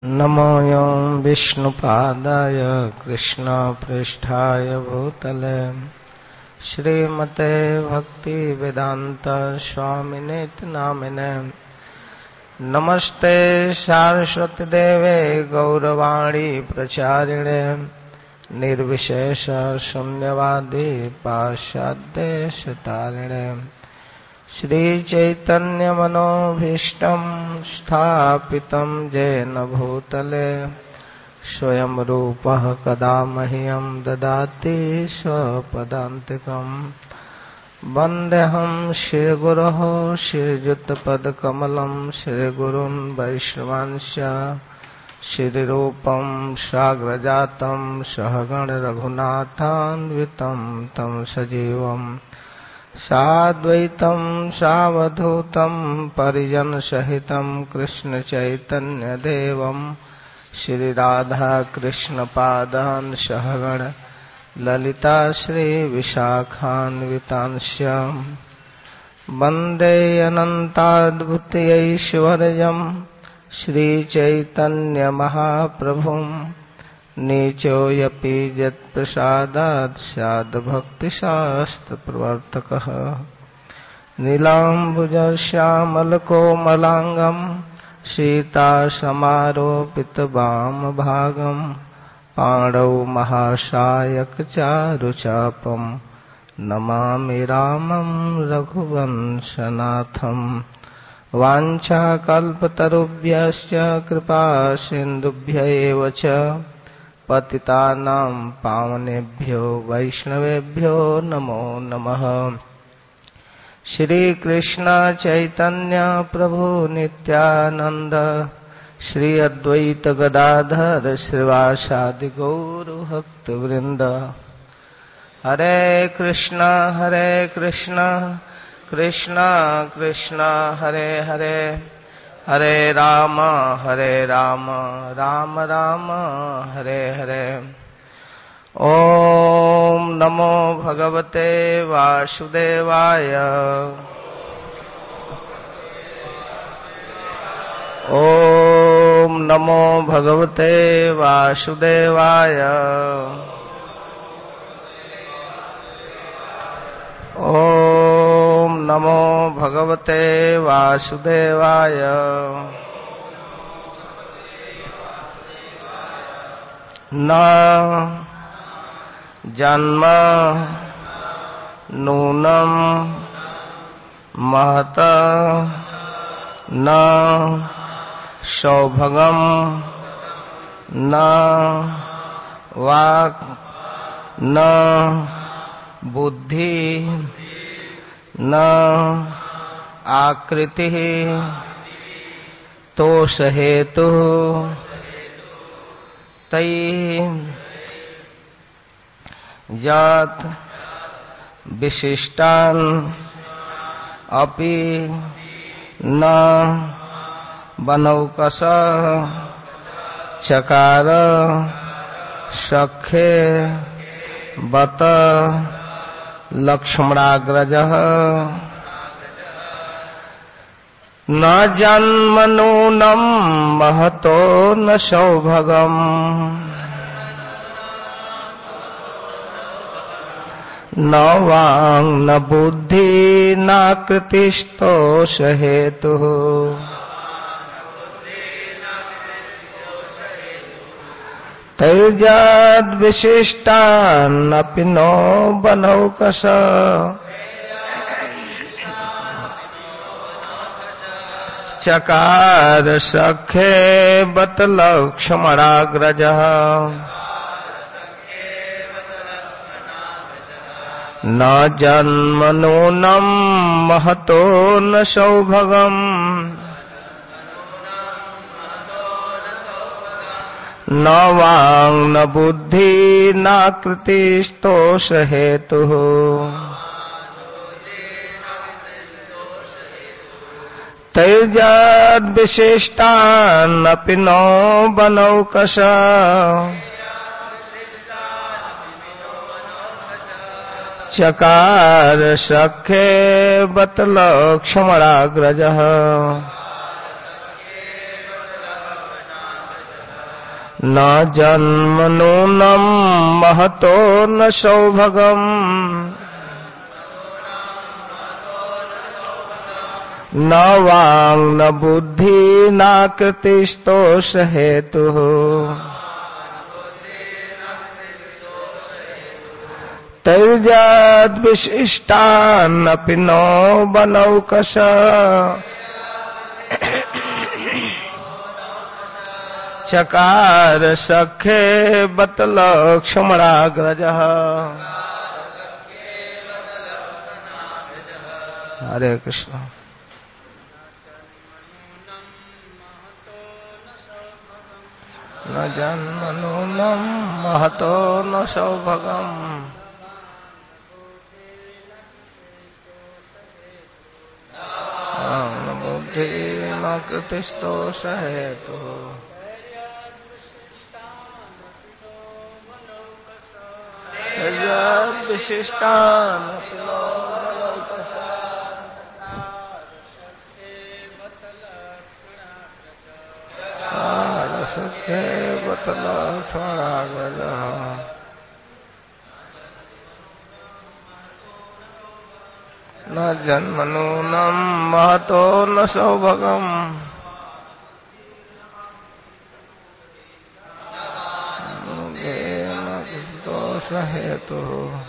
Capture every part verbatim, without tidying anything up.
नमोऽयं विष्णुपादाय कृष्णपृष्ठाय भूतले श्रीमते भक्तिवेदांत स्वामिनेति नामिने। नमस्ते सारस्वती देवे गौरवाणी प्रचारिणे निर्विशेष शून्यवादी पाश्चात्यदेशतारिणे। श्रीचैतन्यमनोभीष्टं स्थापितं येन भूतले स्वयं रूपः कदा मह्यं ददाति स्वपदान्तिकम्। वन्देऽहं श्रीगुरोः श्रीयुतपदकमलं श्रीगुरुन् वैष्णवांश्च श्रीरूपं साग्रजातं सहगण रघुनाथान्वितं तं सजीवम् साद्वैतं सावधूतं परिजनसहितं कृष्ण चैतन्य देवं श्रीराधा कृष्ण पादान् सहगण ललिता श्री विशाखान्वितांश्च वन्दे अनन्ताद्भुतैश्वर्यं श्रीचैतन्य महाप्रभुम्। नीचो यपि यत्प्रसादात् स्याद् भक्तिशास्त्रप्रवर्तकः। नीलाम्बुजश्यामलकोमलाङ्गं सीतासमारोपितवामभागं पाणौ महासायकचारुचापं नमामि रामं रघुवंशनाथम्। वाञ्छाकल्पतरुभ्यश्च कृपासिन्धुभ्य एव च पतितानां पावनेभ्यो वैष्णवेभ्यो नमो नमः। श्री कृष्ण चैतन्य प्रभु नित्यानंद श्री अद्वैत गदाधर श्रीवासादि गौर भक्तवृंद। हरे कृष्ण हरे कृष्ण कृष्ण कृष्ण हरे हरे हरे राम हरे राम राम राम हरे हरे। ओम नमो भगवते वासुदेवाय। ओम नमो भगवते वासुदेवाय। ओम नमो भगवते वासुदेवाय। न जन्म नूनं महत न सौभगं न वाक् न बुद्धि न आकृति तोष हेतु तैः यत् विशिष्टान् अपि न बनौकसः चकार सख्ये बत लक्ष्मणाग्रजः। न जन्म नूनं महतो न सौभगम् न वाङ् न बुद्धि नाकृतिस्तोष हेतुः। तैर्यद्विशिष्टान्नपि नो बनौकसः चकार सख्ये बत लक्ष्मणाग्रजः। न जन्म नूनं महतो न सौभगम् न वाङ् न बुद्धि नाकृतिस्तोष हेतुः। तैर्यद्विशिष्टान्नपि नो बनौकसः चकार सख्ये बत लक्ष्मणाग्रजः। न जन्म नूनम महतो न सौभगम न वांग न बुद्धि न कृतिस्तोष हेतु तैर्जाद विशिष्टान्नपि नो बनौकश चकार सखे बतल क्षमणाग्रजः। हरे कृष्ण। न जन्म नूनम महतो न सौभगम न बुद्धि न कृतिस्तोष हेतु विशिष्टान सखे बतल न जन्म नूनम महतो न सौभगम दोष हेतु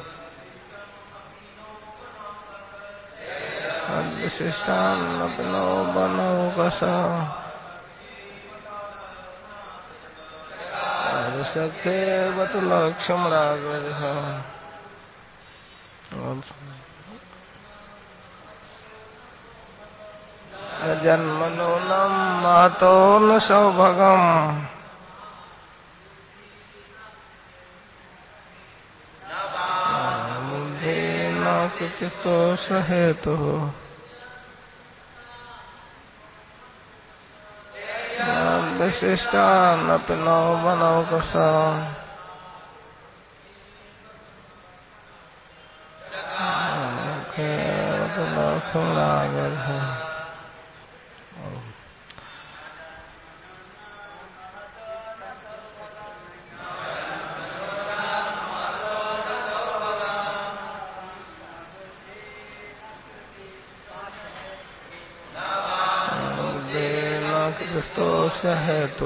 विशिष्टान बनो बनौकश सखे बतल क्षमणाग्रजः। जन्म नूनम महतो न सौभगम बुद्धि न कृतिस्तोष हेतु विशिष्टानपि नो बनौकश कृतिस्तोष हेतु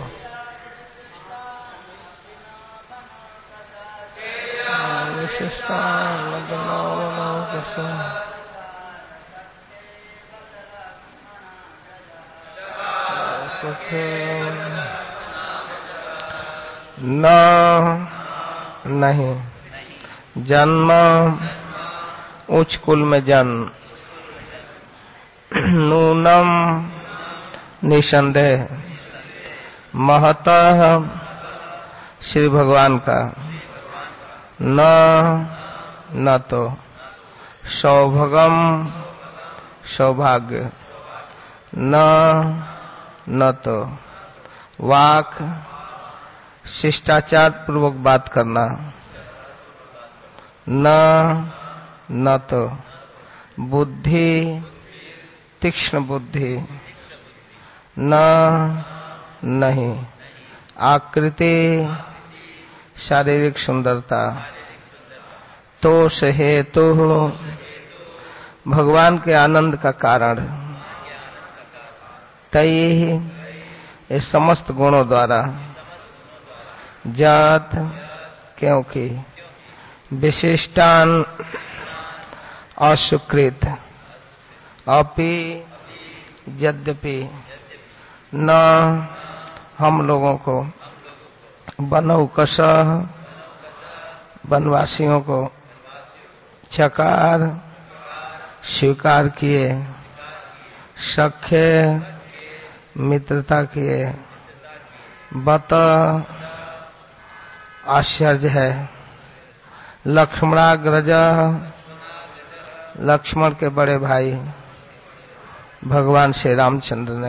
विशिष्टानपि नो बनौकश न नहीं जन्म उच्च कुल में जन्म नूनम निसंदेह महतः श्री भगवान का न न तो सौभगम सौभाग्य न न तो वाक शिष्टाचार पूर्वक बात करना न न तो बुद्धि तीक्ष्ण बुद्धि न नहीं आकृति शारीरिक सुंदरता तोष हेतु भगवान के आनंद का कारण तय ये समस्त गुणों द्वारा जात क्योंकि विशिष्टान असुकृत अपि यद्यपि न हम लोगों को बनौकश वनवासियों को चकार स्वीकार किए सख्य मित्रता किए बत आश्चर्य है लक्ष्मणाग्रज लक्ष्मण के बड़े भाई भगवान श्री रामचंद्र ने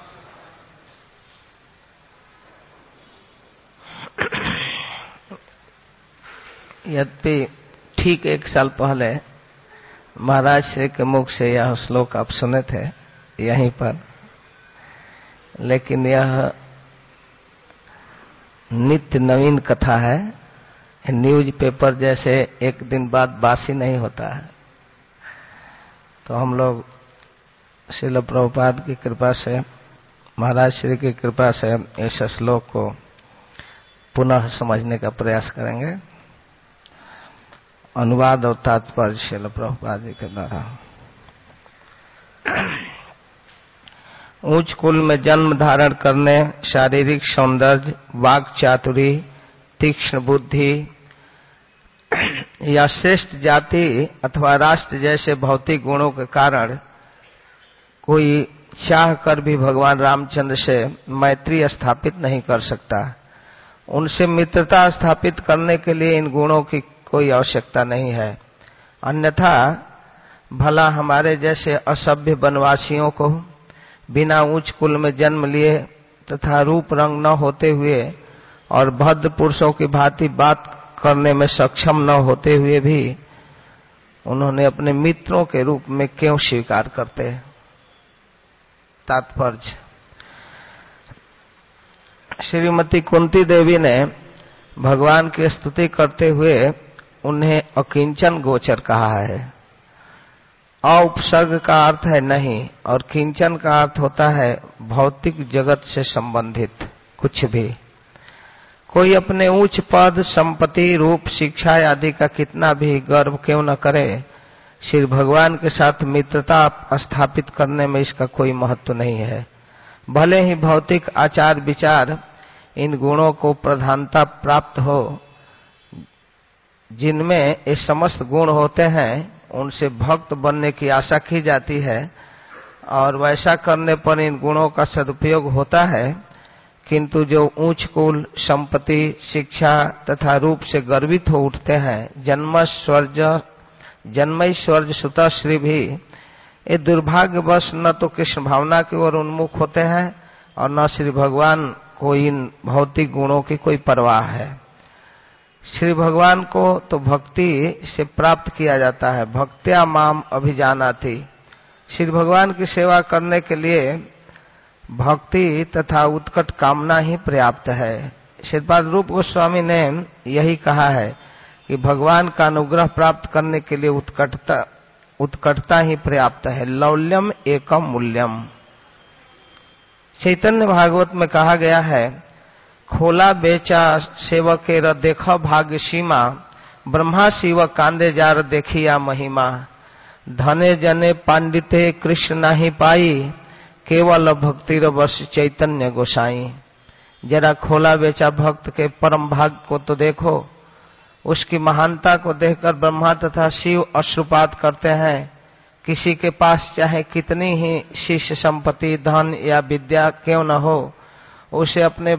यद्यपि ठीक एक साल पहले महाराज श्री के मुख से यह श्लोक आप सुने थे यहीं पर, लेकिन यह नित्य नवीन कथा है। न्यूज पेपर जैसे एक दिन बाद बासी नहीं होता है। तो हम लोग श्रील प्रभुपाद की कृपा से, महाराज श्री की कृपा से इस श्लोक को पुनः समझने का प्रयास करेंगे। अनुवाद और तात्पर्य श्रील प्रभुपाद जी के द्वारा। ऊंच कुल में जन्म धारण करने, शारीरिक सौंदर्य, वाक चातुरी, तीक्ष्ण बुद्धि या श्रेष्ठ जाति अथवा राष्ट्र जैसे भौतिक गुणों के कारण कोई चाह कर भी भगवान रामचंद्र से मैत्री स्थापित नहीं कर सकता। उनसे मित्रता स्थापित करने के लिए इन गुणों की कोई आवश्यकता नहीं है। अन्यथा भला हमारे जैसे असभ्य वनवासियों को बिना ऊंच कुल में जन्म लिए तथा रूप रंग न होते हुए और भद्र पुरुषों की भांति बात करने में सक्षम न होते हुए भी उन्होंने अपने मित्रों के रूप में क्यों स्वीकार करते हैं। तात्पर्य, श्रीमती कुंती देवी ने भगवान की स्तुति करते हुए उन्हें अकिंचन गोचर कहा है। औपसर्ग का अर्थ है नहीं और किंचन का अर्थ होता है भौतिक जगत से संबंधित कुछ भी। कोई अपने उच्च पद, संपत्ति, रूप, शिक्षा आदि का कितना भी गर्व क्यों न करे, श्री भगवान के साथ मित्रता स्थापित करने में इसका कोई महत्व नहीं है। भले ही भौतिक आचार विचार इन गुणों को प्रधानता प्राप्त हो, जिनमें ये समस्त गुण होते हैं उनसे भक्त बनने की आशा की जाती है और वैसा करने पर इन गुणों का सदुपयोग होता है, किंतु जो ऊंच कुल, संपत्ति, शिक्षा तथा रूप से गर्वित हो उठते हैं, जन्म स्वर्ग जन्मई स्वर्ग सुता श्री भी, ये दुर्भाग्यवश न तो कृष्ण भावना की ओर उन्मुख होते हैं और न श्री भगवान को इन भौतिक गुणों की कोई परवाह है। श्री भगवान को तो भक्ति से प्राप्त किया जाता है। भक्त्या माम अभिजानाति। श्री भगवान की सेवा करने के लिए भक्ति तथा उत्कट कामना ही पर्याप्त है। श्रीपाद रूप गोस्वामी ने यही कहा है कि भगवान का अनुग्रह प्राप्त करने के लिए उत्कटता उत्कटता ही पर्याप्त है। लौल्यम एकम मूल्यम। चैतन्य भागवत में कहा गया है, खोला बेचा सेवके र देखा भाग्य सीमा, ब्रह्मा शिव कांदे जार देखिया महिमा, धने जने पांडिते कृष्ण नहीं पाई, केवल भक्ति रस चैतन्य गोसाई। जरा खोला बेचा भक्त के परम भाग को तो देखो। उसकी महानता को देखकर ब्रह्मा तथा शिव अश्रुपात करते हैं। किसी के पास चाहे कितनी ही शिष्य संपत्ति, धन या विद्या क्यों न हो, उसे अपने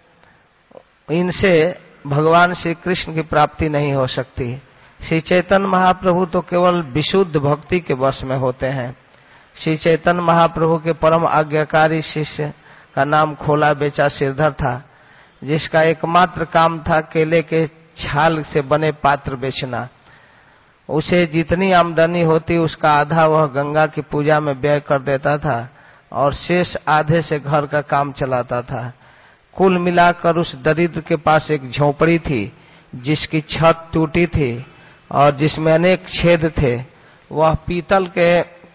इनसे भगवान श्री कृष्ण की प्राप्ति नहीं हो सकती। श्री चैतन्य महाप्रभु तो केवल विशुद्ध भक्ति के वश में होते हैं। श्री चैतन्य महाप्रभु के परम आज्ञाकारी शिष्य का नाम खोला बेचा सिरधर था, जिसका एकमात्र काम था केले के छाल से बने पात्र बेचना। उसे जितनी आमदनी होती उसका आधा वह गंगा की पूजा में व्यय कर देता था और शेष आधे से घर का काम चलाता था। कुल मिलाकर उस दरिद्र के पास एक झोपड़ी थी जिसकी छत टूटी थी और जिसमें अनेक छेद थे। वह पीतल के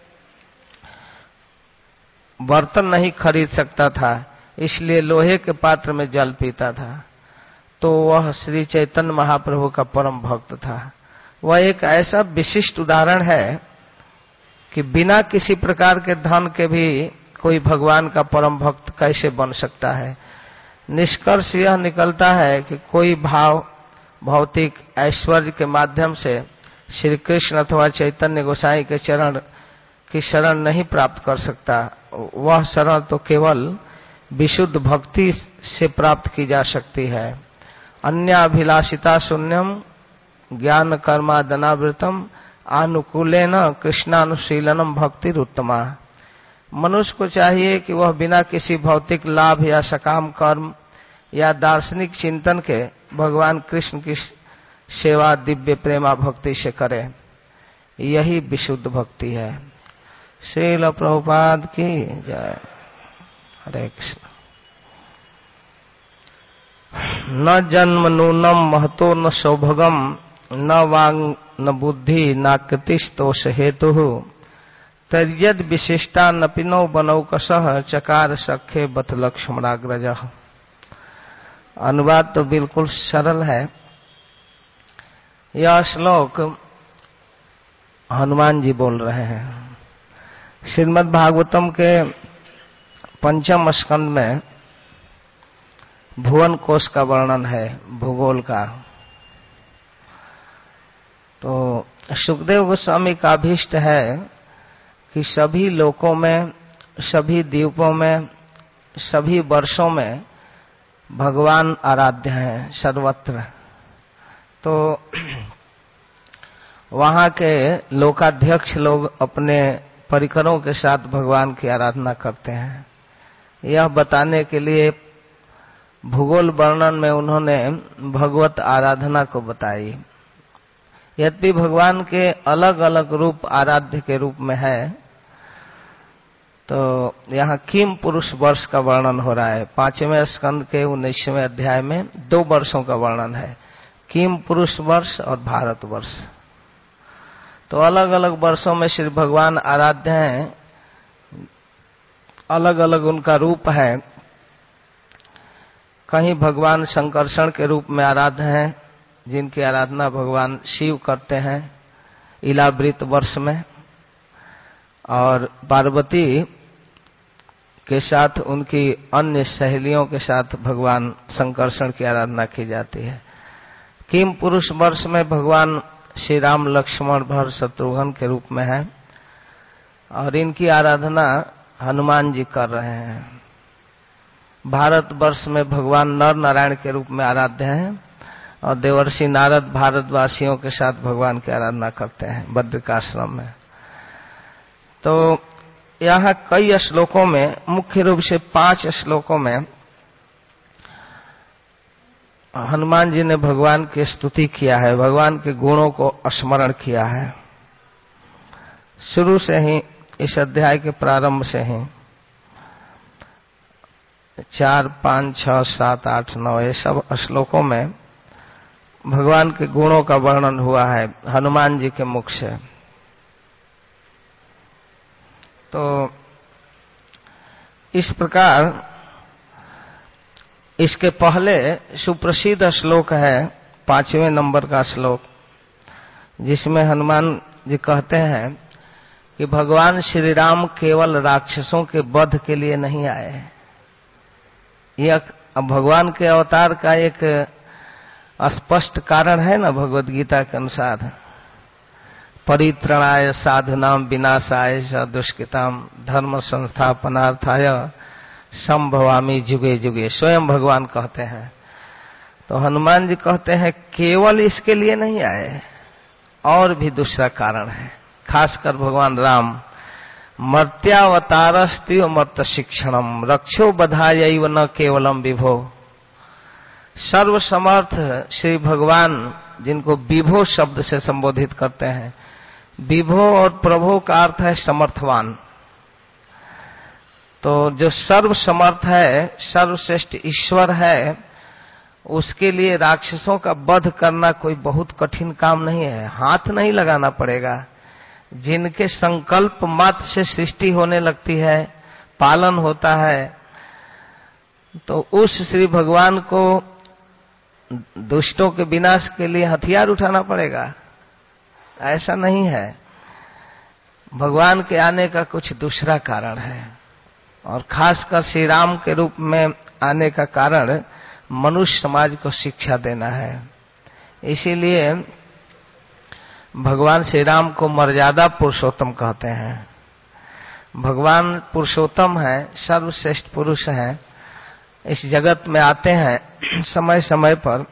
बर्तन नहीं खरीद सकता था, इसलिए लोहे के पात्र में जल पीता था। तो वह श्री चैतन्य महाप्रभु का परम भक्त था। वह एक ऐसा विशिष्ट उदाहरण है कि बिना किसी प्रकार के धन के भी कोई भगवान का परम भक्त कैसे बन सकता है। निष्कर्ष यह निकलता है कि कोई भाव भौतिक ऐश्वर्य के माध्यम से श्री कृष्ण अथवा चैतन्य गोसाई के चरण की शरण नहीं प्राप्त कर सकता। वह शरण तो केवल विशुद्ध भक्ति से प्राप्त की जा सकती है। अन्य अभिलाषिता शून्यम ज्ञान कर्मादनावृतम अनुकूलेन कृष्णानुशीलनम भक्ति उत्तमा। मनुष्य को चाहिए कि वह बिना किसी भौतिक लाभ या सकाम कर्म या दार्शनिक चिंतन के भगवान कृष्ण की सेवा दिव्य प्रेमा भक्ति से करे। यही विशुद्ध भक्ति है। श्रील प्रभुपाद की जय। हरे कृष्ण। न जन्म नूनम महतो न सौभगम न वांग न बुद्धि न कृतिस्तोष हेतु तद्यद विशिष्टा नपिनो बनौकसः चकार सखे बत लक्ष्मणाग्रज। अनुवाद तो बिल्कुल सरल है। यह श्लोक हनुमान जी बोल रहे हैं। श्रीमद् भागवतम के पंचम स्कंद में भुवन कोश का वर्णन है, भूगोल का। तो सुखदेव गोस्वामी का अभीष्ट है कि सभी लोकों में, सभी द्वीपों में, सभी वर्षों में भगवान आराध्य हैं सर्वत्र। तो वहां के लोकाध्यक्ष लोग अपने परिकरों के साथ भगवान की आराधना करते हैं। यह बताने के लिए भूगोल वर्णन में उन्होंने भगवत आराधना को बताई। यद्यपि भगवान के अलग अलग रूप आराध्य के रूप में है, तो यहाँ किम पुरुष वर्ष का वर्णन हो रहा है। पांचवें स्कंद के उन्नीसवें अध्याय में दो वर्षों का वर्णन है, किम पुरुष वर्ष और भारत वर्ष। तो अलग अलग वर्षों में श्री भगवान आराध्य हैं, अलग अलग उनका रूप है। कहीं भगवान संकर्षण के रूप में आराध्य हैं, जिनकी आराधना भगवान शिव करते हैं इलावृत वर्ष में, और पार्वती के साथ उनकी अन्य सहेलियों के साथ भगवान संकर्षण की आराधना की जाती है। किम पुरुष वर्ष में भगवान श्री राम लक्ष्मण भरत शत्रुघ्न के रूप में है, और इनकी आराधना हनुमान जी कर रहे हैं। भारत वर्ष में भगवान नर नारायण के रूप में आराध्य हैं, और देवर्षि नारद भारतवासियों के साथ भगवान की आराधना करते हैं बद्रिकाश्रम में। तो यहाँ कई श्लोकों में, मुख्य रूप से पांच श्लोकों में हनुमान जी ने भगवान की स्तुति किया है, भगवान के गुणों को स्मरण किया है। शुरू से ही, इस अध्याय के प्रारंभ से ही चार, पांच, छह, सात, आठ, नौ ये सब श्लोकों में भगवान के गुणों का वर्णन हुआ है हनुमान जी के मुख से। तो इस प्रकार इसके पहले सुप्रसिद्ध श्लोक है, पांचवें नंबर का श्लोक, जिसमें हनुमान जी कहते हैं कि भगवान श्री राम केवल राक्षसों के वध के लिए नहीं आए। यह भगवान के अवतार का एक स्पष्ट कारण है ना, भगवद गीता के अनुसार। परित्रणाय साधुनाम विनाशाय च दुष्कृताम धर्म संस्थापनार्थाय संभवामि जुगे जुगे, स्वयं भगवान कहते हैं। तो हनुमान जी कहते हैं केवल इसके लिए नहीं आए, और भी दूसरा कारण है। खासकर भगवान राम मर्त्यावतारस्त्य मर्त शिक्षणम रक्षो बधायैव न केवलम विभो। सर्वसमर्थ श्री भगवान, जिनको विभो शब्द से संबोधित करते हैं। विभो और प्रभो का अर्थ है समर्थवान। तो जो सर्वसमर्थ है, सर्वश्रेष्ठ ईश्वर है, उसके लिए राक्षसों का वध करना कोई बहुत कठिन काम नहीं है, हाथ नहीं लगाना पड़ेगा। जिनके संकल्प मात्र से सृष्टि होने लगती है, पालन होता है, तो उस श्री भगवान को दुष्टों के विनाश के लिए हथियार उठाना पड़ेगा, ऐसा नहीं है। भगवान के आने का कुछ दूसरा कारण है, और खासकर श्री राम के रूप में आने का कारण मनुष्य समाज को शिक्षा देना है। इसीलिए भगवान श्री राम को मर्यादा पुरुषोत्तम कहते हैं। भगवान पुरुषोत्तम है, सर्वश्रेष्ठ पुरुष है, इस जगत में आते हैं समय समय पर,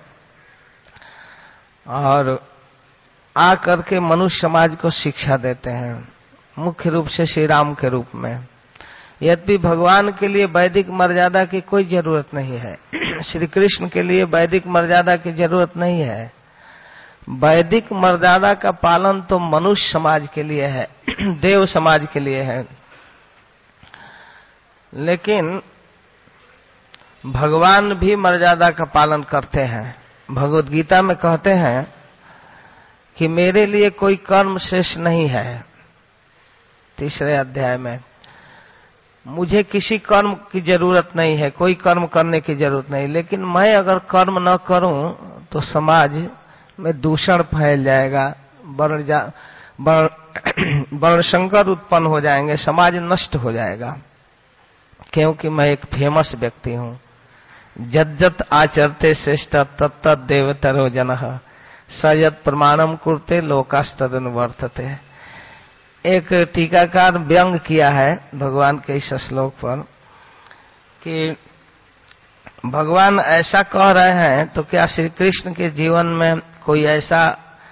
और आकर के मनुष्य समाज को शिक्षा देते हैं, मुख्य रूप से श्री राम के रूप में। यद्यपि भगवान के लिए वैदिक मर्यादा की कोई जरूरत नहीं है, श्री कृष्ण के लिए वैदिक मर्यादा की जरूरत नहीं है। वैदिक मर्यादा का पालन तो मनुष्य समाज के लिए है, देव समाज के लिए है। लेकिन भगवान भी मर्यादा का पालन करते हैं। भगवत गीता में कहते हैं कि मेरे लिए कोई कर्म श्रेष्ठ नहीं है, तीसरे अध्याय में, मुझे किसी कर्म की जरूरत नहीं है, कोई कर्म करने की जरूरत नहीं, लेकिन मैं अगर कर्म न करूं तो समाज में दूषण फैल जाएगा, वर्ण जा वर्ण संकर उत्पन्न हो जाएंगे, समाज नष्ट हो जाएगा, क्योंकि मैं एक फेमस व्यक्ति हूं। जज्जत आचरते श्रेष्ठ तत्त देवतरो जनः स यत् प्रमाणम कुरते लोकास्तदनुवर्तते। एक टीकाकार व्यंग किया है भगवान के इस श्लोक पर कि भगवान ऐसा कह रहे हैं तो क्या श्री कृष्ण के जीवन में कोई ऐसा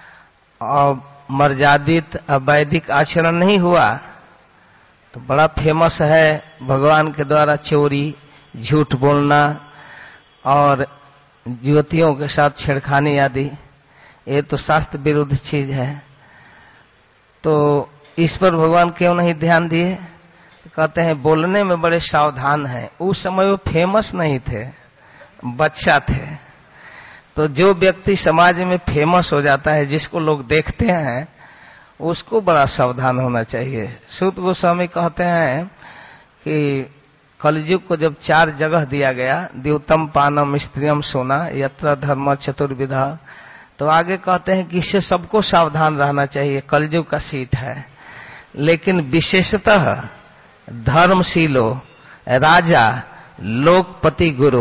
मर्यादित वैदिक आचरण नहीं हुआ? तो बड़ा फेमस है भगवान के द्वारा चोरी, झूठ बोलना और युवतियों के साथ छेड़खानी आदि, ये तो शास्त्र विरुद्ध चीज है। तो इस पर भगवान क्यों नहीं ध्यान दिए? कहते हैं बोलने में बड़े सावधान हैं। उस समय वो फेमस नहीं थे, बच्चा थे। तो जो व्यक्ति समाज में फेमस हो जाता है, जिसको लोग देखते हैं, उसको बड़ा सावधान होना चाहिए। सूत गोस्वामी कहते हैं कि कलयुग को जब चार जगह दिया गया, द्युतम पानम स्त्रियम सोना यत्र धर्म चतुर्विधा, तो आगे कहते हैं कि इससे सबको सावधान रहना चाहिए, कलयुग का सीट है। लेकिन विशेषतः धर्मशीलो राजा लोकपति गुरु,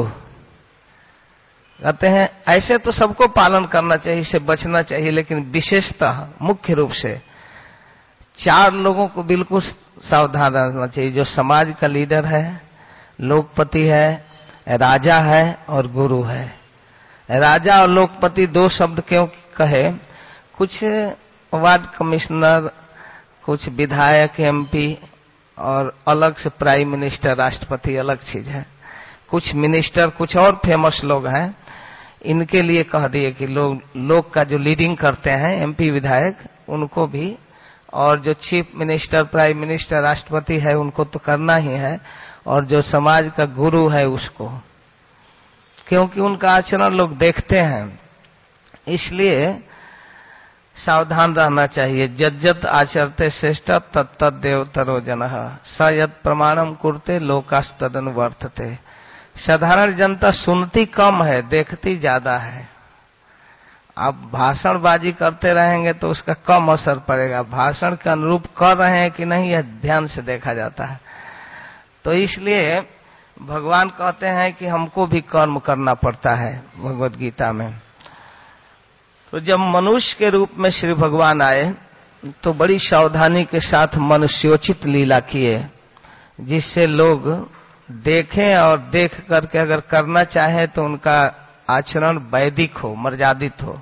कहते हैं ऐसे तो सबको पालन करना चाहिए, इससे बचना चाहिए, लेकिन विशेषतः मुख्य रूप से चार लोगों को बिल्कुल सावधान रहना चाहिए, जो समाज का लीडर है, लोकपति है, राजा है और गुरु है। राजा और लोकपति दो शब्द क्यों कहे? कुछ वार्ड कमिश्नर, कुछ विधायक, एमपी और अलग से प्राइम मिनिस्टर, राष्ट्रपति अलग चीज है। कुछ मिनिस्टर, कुछ और फेमस लोग हैं, इनके लिए कह दिए कि लोग लोग का जो लीडिंग करते हैं एमपी विधायक, उनको भी, और जो चीफ मिनिस्टर, प्राइम मिनिस्टर, राष्ट्रपति है, उनको तो करना ही है, और जो समाज का गुरु है उसको, क्योंकि उनका आचरण लोग देखते हैं, इसलिए सावधान रहना चाहिए। जज्जत आचरते श्रेष्ठ तत्त देवतरो जनः स यत् प्रमाणम कुरते लोकास्तदनुवर्तते। साधारण जनता सुनती कम है, देखती ज्यादा है। आप भाषणबाजी करते रहेंगे तो उसका कम असर पड़ेगा, भाषण के अनुरूप कर रहे हैं कि नहीं यह ध्यान से देखा जाता है। तो इसलिए भगवान कहते हैं कि हमको भी कर्म करना पड़ता है भगवत गीता में। तो जब मनुष्य के रूप में श्री भगवान आए तो बड़ी सावधानी के साथ मनुष्योचित लीला किए, जिससे लोग देखें और देख करके अगर करना चाहे तो उनका आचरण वैदिक हो, मर्यादित हो।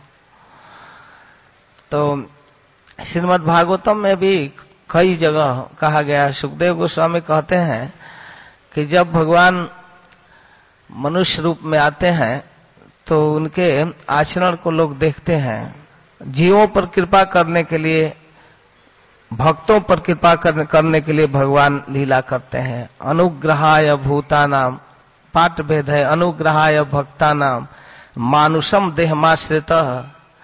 तो श्रीमद् भागवतम में भी कई जगह कहा गया, सुखदेव गोस्वामी कहते हैं कि जब भगवान मनुष्य रूप में आते हैं तो उनके आचरण को लोग देखते हैं। जीवों पर कृपा करने के लिए, भक्तों पर कृपा करने के लिए भगवान लीला करते हैं। अनुग्रहाय भूतानाम, पाठ भेद है, अनुग्रहाय भक्तानाम मानुषम देहमाश्रितः।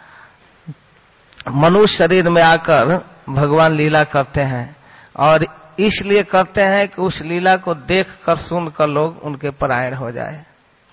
मनुष्य शरीर में आकर भगवान लीला करते हैं, और इसलिए करते हैं कि उस लीला को देख कर, सुन कर लोग उनके परायण हो जाए।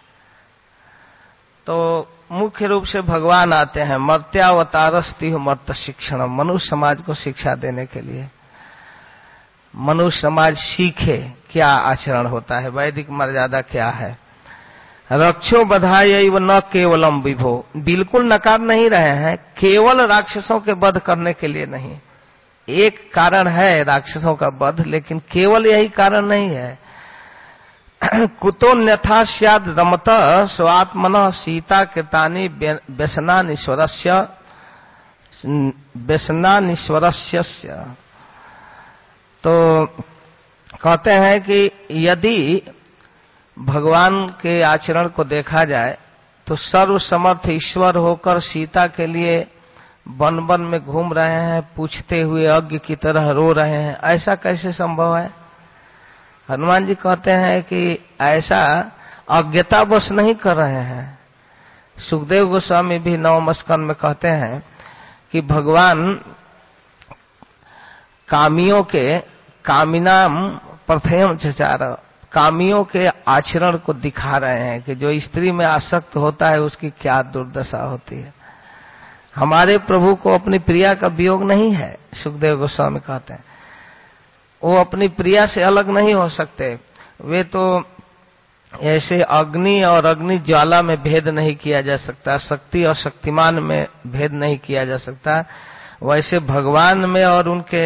तो मुख्य रूप से भगवान आते हैं मर्त्यावतारस्ति मर्त शिक्षण, मनुष्य समाज को शिक्षा देने के लिए। मनुष्य समाज सीखे क्या आचरण होता है, वैदिक मर्यादा क्या है। रक्षो बधाय न केवलम विभो, बिल्कुल नकार नहीं रहे हैं, केवल राक्षसों के वध करने के लिए नहीं। एक कारण है राक्षसों का वध, लेकिन केवल यही कारण नहीं है। कुतो न्यथा स्याद रमत स्वात्मनः सीता कृतानि व्यसनानीश्वरस्य व्यसनानीश्वरस्य। तो कहते हैं कि यदि भगवान के आचरण को देखा जाए तो सर्वसमर्थ ईश्वर होकर सीता के लिए वन वन में घूम रहे हैं, पूछते हुए अज्ञ की तरह रो रहे हैं, ऐसा कैसे संभव है? हनुमान जी कहते हैं कि ऐसा अज्ञतावश नहीं कर रहे हैं। सुखदेव गोस्वामी भी नवम स्कंद में कहते हैं कि भगवान कामियों के कामिनाम प्रथयम चचार, कामियों के आचरण को दिखा रहे हैं कि जो स्त्री में आसक्त होता है उसकी क्या दुर्दशा होती है। हमारे प्रभु को अपनी प्रिया का वियोग नहीं है, सुखदेव गोस्वामी कहते हैं। वो अपनी प्रिया से अलग नहीं हो सकते। वे तो ऐसे अग्नि और अग्नि ज्वाला में भेद नहीं किया जा सकता, शक्ति और शक्तिमान में भेद नहीं किया जा सकता, वैसे भगवान में और उनके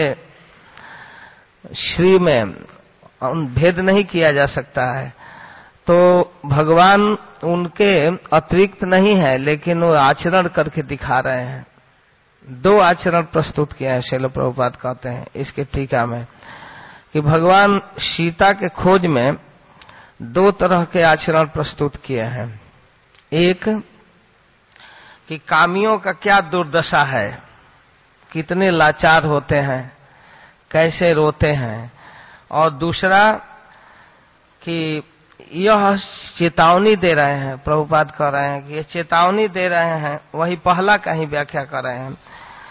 श्री में भेद नहीं किया जा सकता है। तो भगवान उनके अतिरिक्त नहीं है, लेकिन वो आचरण करके दिखा रहे हैं। दो आचरण प्रस्तुत किए हैं श्रील प्रभुपाद कहते हैं इसके टीका में कि भगवान सीता के खोज में दो तरह के आचरण प्रस्तुत किए हैं। एक कि कामियों का क्या दुर्दशा है, कितने लाचार होते हैं, कैसे रोते हैं, और दूसरा कि यह चेतावनी दे रहे हैं। प्रभुपाद कह रहे हैं कि ये चेतावनी दे रहे हैं, वही पहला का ही व्याख्या कर रहे हैं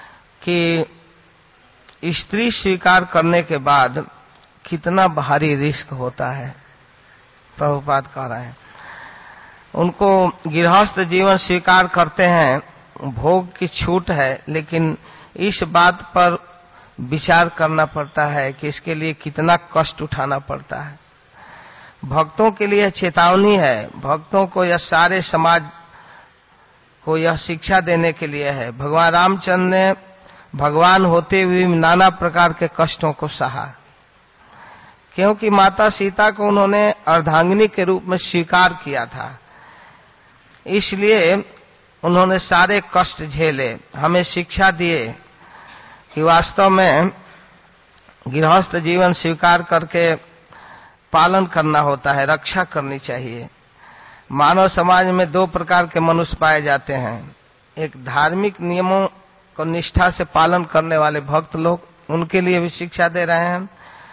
कि स्त्री स्वीकार करने के बाद कितना भारी रिस्क होता है। प्रभुपाद कह रहे हैं उनको गृहस्थ जीवन स्वीकार करते हैं, भोग की छूट है, लेकिन इस बात पर विचार करना पड़ता है कि इसके लिए कितना कष्ट उठाना पड़ता है। भक्तों के लिए चेतावनी है, भक्तों को यह सारे समाज को यह शिक्षा देने के लिए है। भगवान रामचंद्र ने भगवान होते हुए नाना प्रकार के कष्टों को सहा, क्योंकि माता सीता को उन्होंने अर्धांगिनी के रूप में स्वीकार किया था, इसलिए उन्होंने सारे कष्ट झेले, हमें शिक्षा दिए कि वास्तव में गृहस्थ जीवन स्वीकार करके पालन करना होता है, रक्षा करनी चाहिए। मानव समाज में दो प्रकार के मनुष्य पाए जाते हैं, एक धार्मिक नियमों को निष्ठा से पालन करने वाले भक्त लोग, उनके लिए भी शिक्षा दे रहे हैं,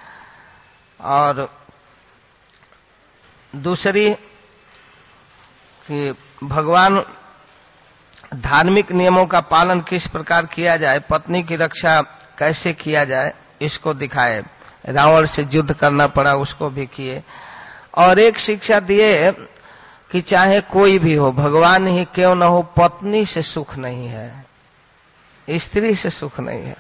और दूसरी कि भगवान धार्मिक नियमों का पालन किस प्रकार किया जाए, पत्नी की रक्षा कैसे किया जाए, इसको दिखाए। रावण से युद्ध करना पड़ा, उसको भी किए। और एक शिक्षा दिए कि चाहे कोई भी हो, भगवान ही क्यों न हो, पत्नी से सुख नहीं है, स्त्री से सुख नहीं है।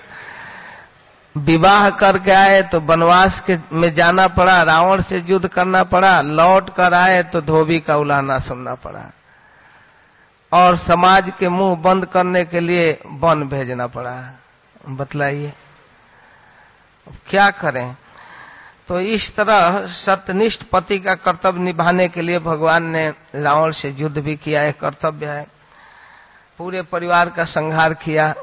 विवाह करके आए तो वनवास के में जाना पड़ा, रावण से युद्ध करना पड़ा, लौट कर आए तो धोबी का उलाहना सुनना पड़ा, और समाज के मुंह बंद करने के लिए वन भेजना पड़ा। बतलाइए क्या करें। तो इस तरह सत्यनिष्ठ पति का कर्तव्य निभाने के लिए भगवान ने रावण से युद्ध भी किया, है कर्तव्य है। पूरे परिवार का संहार किया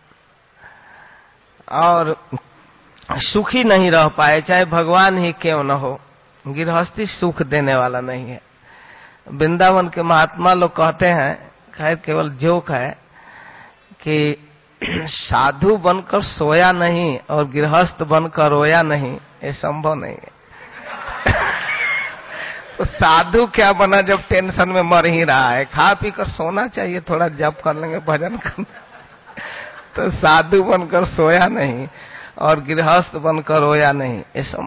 और सुखी नहीं रह पाए, चाहे भगवान ही क्यों न हो। गृहस्थी सुख देने वाला नहीं है। वृंदावन के महात्मा लोग कहते हैं, खैर केवल जोक है, कि साधु बनकर सोया नहीं और गृहस्थ बनकर रोया नहीं, ये संभव नहीं है। तो साधु क्या बना जब टेंशन में मर ही रहा है, खा पी कर सोना चाहिए, थोड़ा जप कर लेंगे, भजन करना। तो साधु बनकर सोया नहीं और गृहस्थ बनकर रोया नहीं, ये सब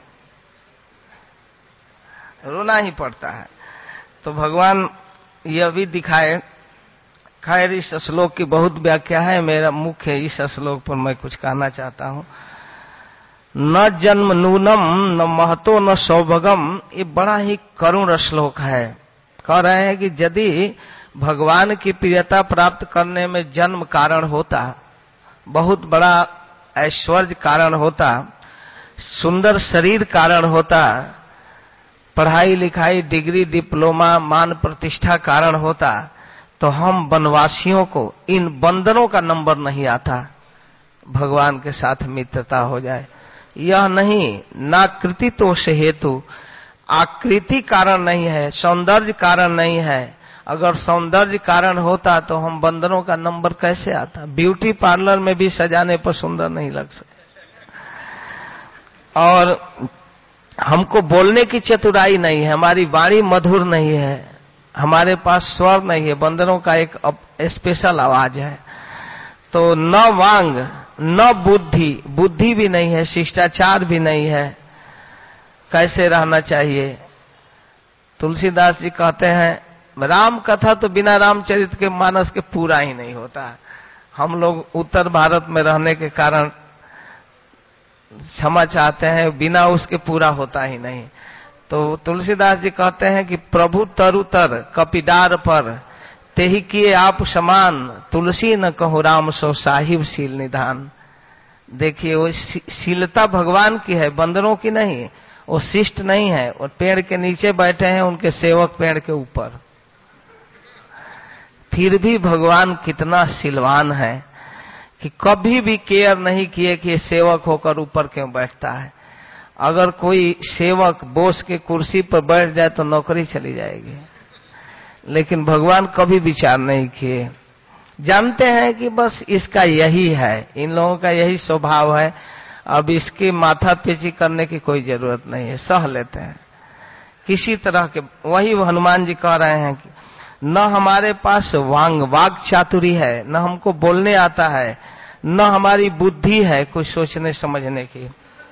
रोना ही पड़ता है। तो भगवान यह भी दिखाए। खैर इस श्लोक की बहुत व्याख्या है, मेरा मुख्य इस श्लोक पर मैं कुछ कहना चाहता हूं। न जन्म नूनम न महतो न सौभगम, ये बड़ा ही करुण श्लोक है। कह रहे हैं कि यदि भगवान की प्रियता प्राप्त करने में जन्म कारण होता, बहुत बड़ा ऐश्वर्य कारण होता, सुंदर शरीर कारण होता, पढ़ाई लिखाई डिग्री डिप्लोमा मान प्रतिष्ठा कारण होता, तो हम वनवासियों को इन बंदरों का नंबर नहीं आता, भगवान के साथ मित्रता हो जाए। यह नहीं, नाकृति तो से हेतु, आकृति कारण नहीं है, सौंदर्य कारण नहीं है। अगर सौंदर्य कारण होता तो हम बंदरों का नंबर कैसे आता। ब्यूटी पार्लर में भी सजाने पर सुंदर नहीं लग सकते। और हमको बोलने की चतुराई नहीं है, हमारी वाणी मधुर नहीं है, हमारे पास स्वर नहीं है, बंदरों का एक स्पेशल आवाज है। तो न वांग न बुद्धि, बुद्धि भी नहीं है, शिष्टाचार भी नहीं है, कैसे रहना चाहिए? तुलसीदास जी कहते हैं राम कथा तो बिना रामचरित के मानस के पूरा ही नहीं होता। हम लोग उत्तर भारत में रहने के कारण क्षमा चाहते हैं, बिना उसके पूरा होता ही नहीं। तो तुलसीदास जी कहते हैं कि प्रभु तरुतर कपिडार पर तेहि किए आप समान, तुलसी न कहु राम सो साहिब शील निधान। देखिए वो शीलता भगवान की है, बंदरों की नहीं। वो शिष्ट नहीं है, और पेड़ के नीचे बैठे हैं, उनके सेवक पेड़ के ऊपर। फिर भी भगवान कितना शीलवान है कि कभी भी केयर नहीं किए कि ये सेवक होकर ऊपर क्यों बैठता है। अगर कोई सेवक बोस के कुर्सी पर बैठ जाए तो नौकरी चली जाएगी, लेकिन भगवान कभी विचार नहीं किए। जानते हैं कि बस इसका यही है, इन लोगों का यही स्वभाव है, अब इसकी माथा पेची करने की कोई जरूरत नहीं है, सह लेते हैं किसी तरह के। वही हनुमान जी कह रहे हैं कि न हमारे पास वांग वाग चातुरी है, न हमको बोलने आता है, न हमारी बुद्धि है कुछ सोचने समझने की,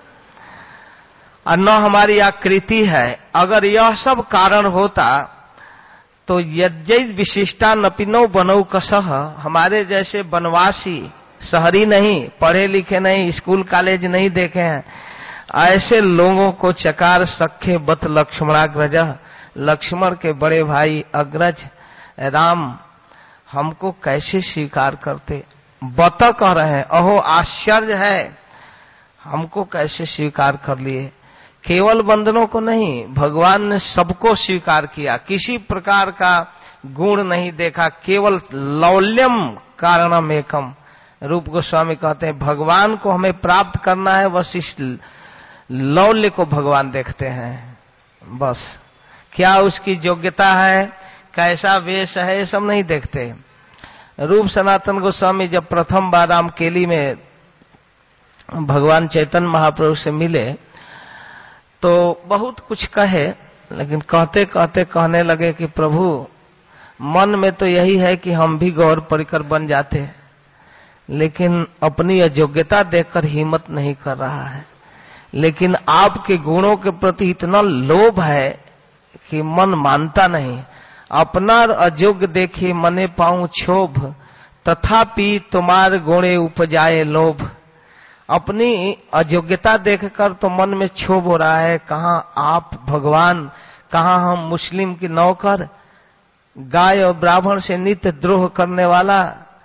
और न हमारी आकृति है। अगर यह सब कारण होता तो यज्ञ विशिष्टा नपिनो बनौ कसह, हमारे जैसे वनवासी, शहरी नहीं, पढ़े लिखे नहीं, स्कूल कॉलेज नहीं देखे हैं, ऐसे लोगों को चकार सखे बत लक्ष्मणाग्रज, लक्ष्मण के बड़े भाई अग्रज राम हमको कैसे स्वीकार करते। बत कह रहे हैं, अहो आश्चर्य है, हमको कैसे स्वीकार कर लिए। केवल बंदरों को नहीं, भगवान ने सबको स्वीकार किया, किसी प्रकार का गुण नहीं देखा, केवल लौल्यम कारणम एकम। रूप गोस्वामी कहते हैं भगवान को हमें प्राप्त करना है, बस इस लौल्य को भगवान देखते हैं। बस क्या उसकी योग्यता है, कैसा वेश है, ये सब नहीं देखते। रूप सनातन गोस्वामी जब प्रथम बार रामकेली में भगवान चैतन्य महाप्रभु से मिले तो बहुत कुछ कहे, लेकिन कहते कहते कहने लगे कि प्रभु मन में तो यही है कि हम भी गौर परिकर बन जाते, लेकिन अपनी अयोग्यता देखकर हिम्मत नहीं कर रहा है। लेकिन आपके गुणों के प्रति इतना लोभ है कि मन मानता नहीं। अपना अयोग्य देखी मने पाऊं क्षोभ, तथापि तुम्हार गुणे उपजाए लोभ। अपनी अयोग्यता देखकर तो मन में क्षोभ हो रहा है, कहाँ आप भगवान, कहाँ हम मुस्लिम की नौकर, गाय और ब्राह्मण से नित्य द्रोह करने वाला,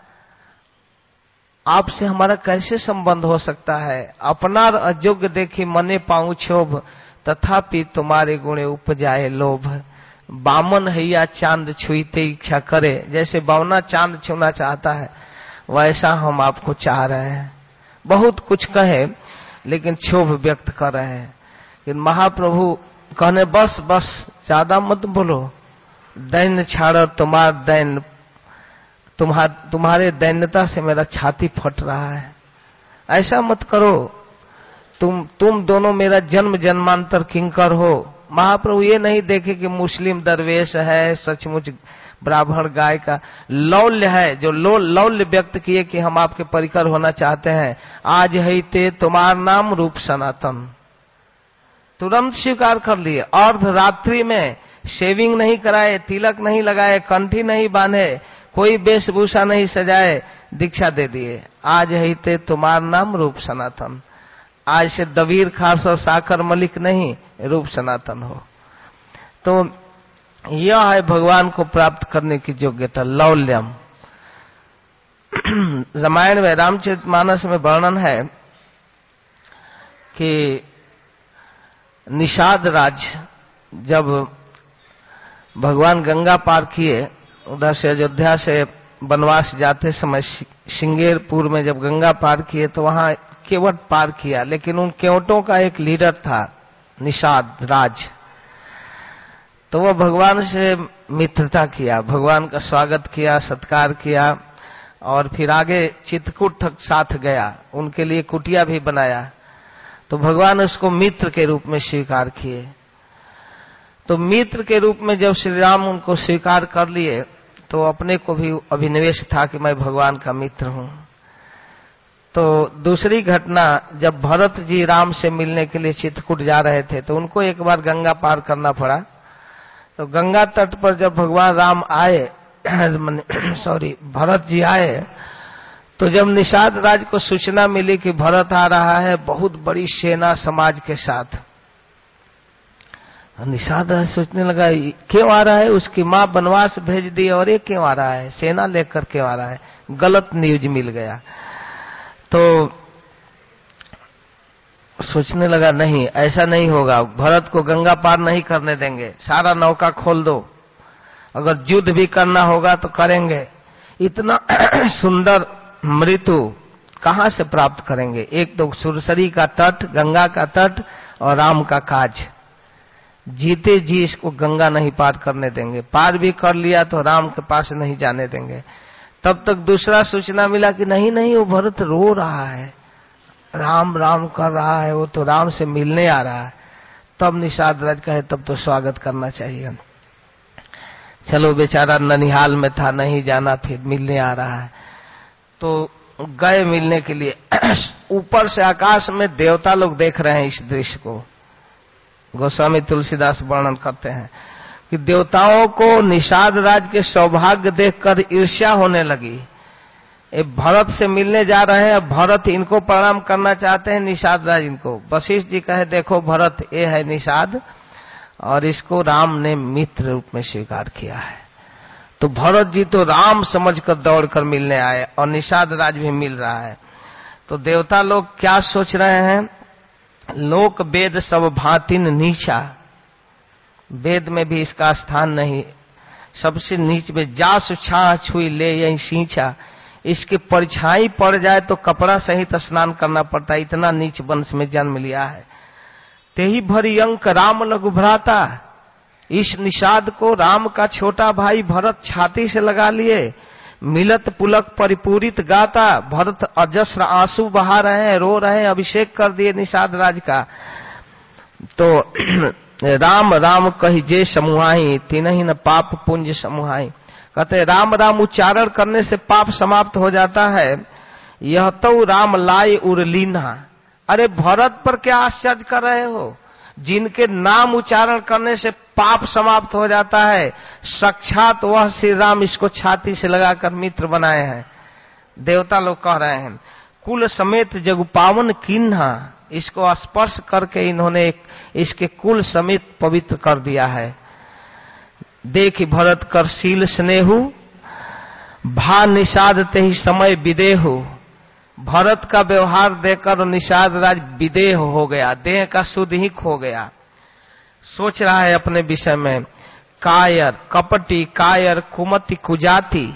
आपसे हमारा कैसे संबंध हो सकता है। अपना अयोग्य देखी मने पाऊं क्षोभ, तथापि तुम्हारे गुणे उपजाए लोभ। बामन हैया चांद छुईते इच्छा करे, जैसे बावना चांद छूना चाहता है वैसा हम आपको चाह रहे हैं। बहुत कुछ कहे लेकिन क्षोभ व्यक्त कर रहे हैं। लेकिन महाप्रभु कहने बस बस ज्यादा मत बोलो, दैन्य छाड़ तुम्हार दैन्य, तुम्हार तुम्हारे दैन्यता से मेरा छाती फट रहा है, ऐसा मत करो। तुम तुम दोनों मेरा जन्म जन्मांतर किंकर हो। महाप्रभु ये नहीं देखे कि मुस्लिम दरवेश है, सचमुच ब्राह्मण गाय का लौल्य है, जो लो लौल्य व्यक्त किए कि हम आपके परिकर होना चाहते हैं। आज है ते तुम्हार नाम रूप सनातन, तुरंत स्वीकार कर लिए। अर्धरात्रि में शेविंग नहीं कराए, तिलक नहीं लगाए, कंठी नहीं बांधे, कोई वेशभूषा नहीं सजाए, दीक्षा दे दिए। आज है ते तुम्हार नाम रूप सनातन। आज से दबीर खास और साकर मलिक नहीं, रूप सनातन हो। तो यह है भगवान को प्राप्त करने की योग्यता, लौल्यम। रामायण में रामचरितमानस में वर्णन है कि निषाद राज जब भगवान गंगा पार किए, उधर से अयोध्या से वनवास जाते समय श्रृंगेरपुर में जब गंगा पार किए तो वहां केवट पार किया, लेकिन उन केवटों का एक लीडर था निषाद राज। तो वह भगवान से मित्रता किया, भगवान का स्वागत किया, सत्कार किया, और फिर आगे चित्रकूट साथ गया, उनके लिए कुटिया भी बनाया। तो भगवान उसको मित्र के रूप में स्वीकार किए। तो मित्र के रूप में जब श्री राम उनको स्वीकार कर लिए तो अपने को भी अभिनिवेश था कि मैं भगवान का मित्र हूं। तो दूसरी घटना, जब भरत जी राम से मिलने के लिए चित्रकूट जा रहे थे तो उनको एक बार गंगा पार करना पड़ा। तो गंगा तट पर जब भगवान राम आए सॉरी भरत जी आए, तो जब निषाद राज को सूचना मिली कि भरत आ रहा है बहुत बड़ी सेना समाज के साथ, निषाद राज सोचने लगा क्यों आ रहा है, उसकी मां वनवास भेज दी और ये क्यों आ रहा है, सेना लेकर क्यों आ रहा है, गलत न्यूज मिल गया। तो सोचने लगा नहीं ऐसा नहीं होगा, भरत को गंगा पार नहीं करने देंगे, सारा नौका खोल दो, अगर युद्ध भी करना होगा तो करेंगे। इतना सुंदर मृत्यु कहां से प्राप्त करेंगे, एक तो सुरसरी का तट, गंगा का तट और राम का काज, जीते जी इसको गंगा नहीं पार करने देंगे, पार भी कर लिया तो राम के पास नहीं जाने देंगे। तब तक दूसरा सूचना मिला कि नहीं नहीं वो भरत रो रहा है, राम राम कर रहा है, वो तो राम से मिलने आ रहा है। तब निषाद राज कहे तब तो स्वागत करना चाहिए, चलो बेचारा ननिहाल में था, नहीं जाना, फिर मिलने आ रहा है। तो गए मिलने के लिए। ऊपर से आकाश में देवता लोग देख रहे हैं इस दृश्य को। गोस्वामी तुलसीदास वर्णन करते हैं कि देवताओं को निषाद राज के सौभाग्य देखकर ईर्ष्या होने लगी। ये भरत से मिलने जा रहे हैं, भरत इनको प्रणाम करना चाहते हैं, निषाद राज इनको। वशिष्ठ जी कहे देखो भरत ये है निषाद और इसको राम ने मित्र रूप में स्वीकार किया है। तो भरत जी तो राम समझकर दौड़कर मिलने आए और निषाद राज भी मिल रहा है। तो देवता लोग क्या सोच रहे हैं, लोक वेद सब भांतिन नीचा, वेद में भी इसका स्थान नहीं, सबसे नीच में जासु छा छुई ले यही सींचा, इसके परछाई पड़ जाए तो कपड़ा सहित स्नान करना पड़ता है, इतना नीच वंश में जन्म लिया है। तेही भरी अंक राम लघु भ्राता, इस निषाद को राम का छोटा भाई भरत छाती से लगा लिए, मिलत पुलक परिपूरित गाता, भरत अजस्र आंसू बहा रहे हैं, रो रहे हैं, अभिषेक कर दिए निषाद राज का। तो राम राम कही जे समूहाई, तिनहि न पाप पुंज समूहाई, कहते राम राम उच्चारण करने से पाप समाप्त हो जाता है। यह तो राम लाए उरलीना, अरे भरत पर क्या आश्चर्य कर रहे हो, जिनके नाम उच्चारण करने से पाप समाप्त हो जाता है, साक्षात वह श्री राम इसको छाती से लगाकर मित्र बनाए हैं। देवता लोग कह रहे हैं कुल समेत जग पावन किन्हा, इसको स्पर्श करके इन्होंने इसके कुल समेत पवित्र कर दिया है। देख भरत कर शील स्नेहु, भा निषाद ते ही समय विदेहु, भरत का व्यवहार देकर निषाद राज विदेह हो गया, देह का शुद्ध ही खो गया। सोच रहा है अपने विषय में, कायर कपटी कायर कुमति कुजाति,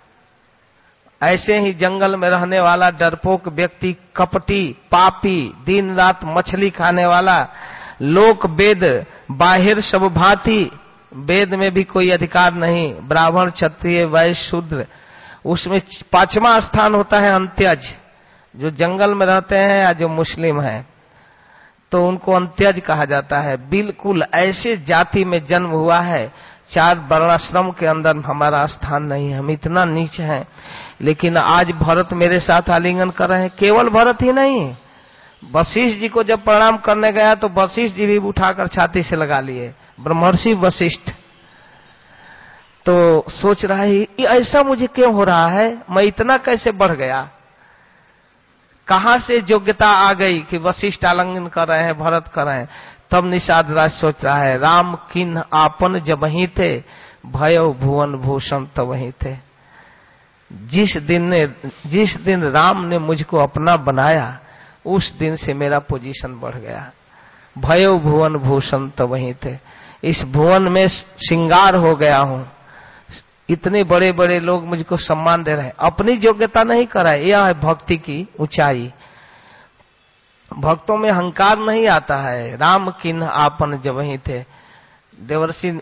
ऐसे ही जंगल में रहने वाला डरपोक व्यक्ति, कपटी पापी, दिन रात मछली खाने वाला, लोक वेद बाहिर सब भांति, वेद में भी कोई अधिकार नहीं, ब्राह्मण क्षत्रिय वैश्य शूद्र, उसमें पांचवा स्थान होता है अंत्यज, जो जंगल में रहते हैं या जो मुस्लिम हैं तो उनको अंत्यज कहा जाता है। बिल्कुल ऐसे जाति में जन्म हुआ है, चार वर्णाश्रम के अंदर हमारा स्थान नहीं है, हम इतना नीच हैं। लेकिन आज भरत मेरे साथ आलिंगन कर रहे हैं, केवल भरत ही नहीं, वशिष्ठ जी को जब प्रणाम करने गया तो वशिष्ठ जी भी उठाकर छाती से लगा लिए, ब्रह्मर्षि वशिष्ठ। तो सोच रहा है ऐसा मुझे क्यों हो रहा है, मैं इतना कैसे बढ़ गया, कहां से योग्यता आ गई कि वशिष्ठ आलिंगन कर रहे हैं, भरत कर रहे हैं। तब निषाद राज सोच रहा है राम किन आपन जब वहीं थे, भयो भुवन भूषण तो वहीं थे। जिस दिन ने जिस दिन राम ने मुझको अपना बनाया उस दिन से मेरा पोजीशन बढ़ गया, भयो भुवन भूषण तो वहीं थे, इस भुवन में श्रृंगार हो गया हूं, इतने बड़े बड़े लोग मुझको सम्मान दे रहे हैं, अपनी योग्यता नहीं करा है। यह है भक्ति की ऊंचाई, भक्तों में अहंकार नहीं आता है। राम किन्ह आपन जब वहीं थे, देवर्षि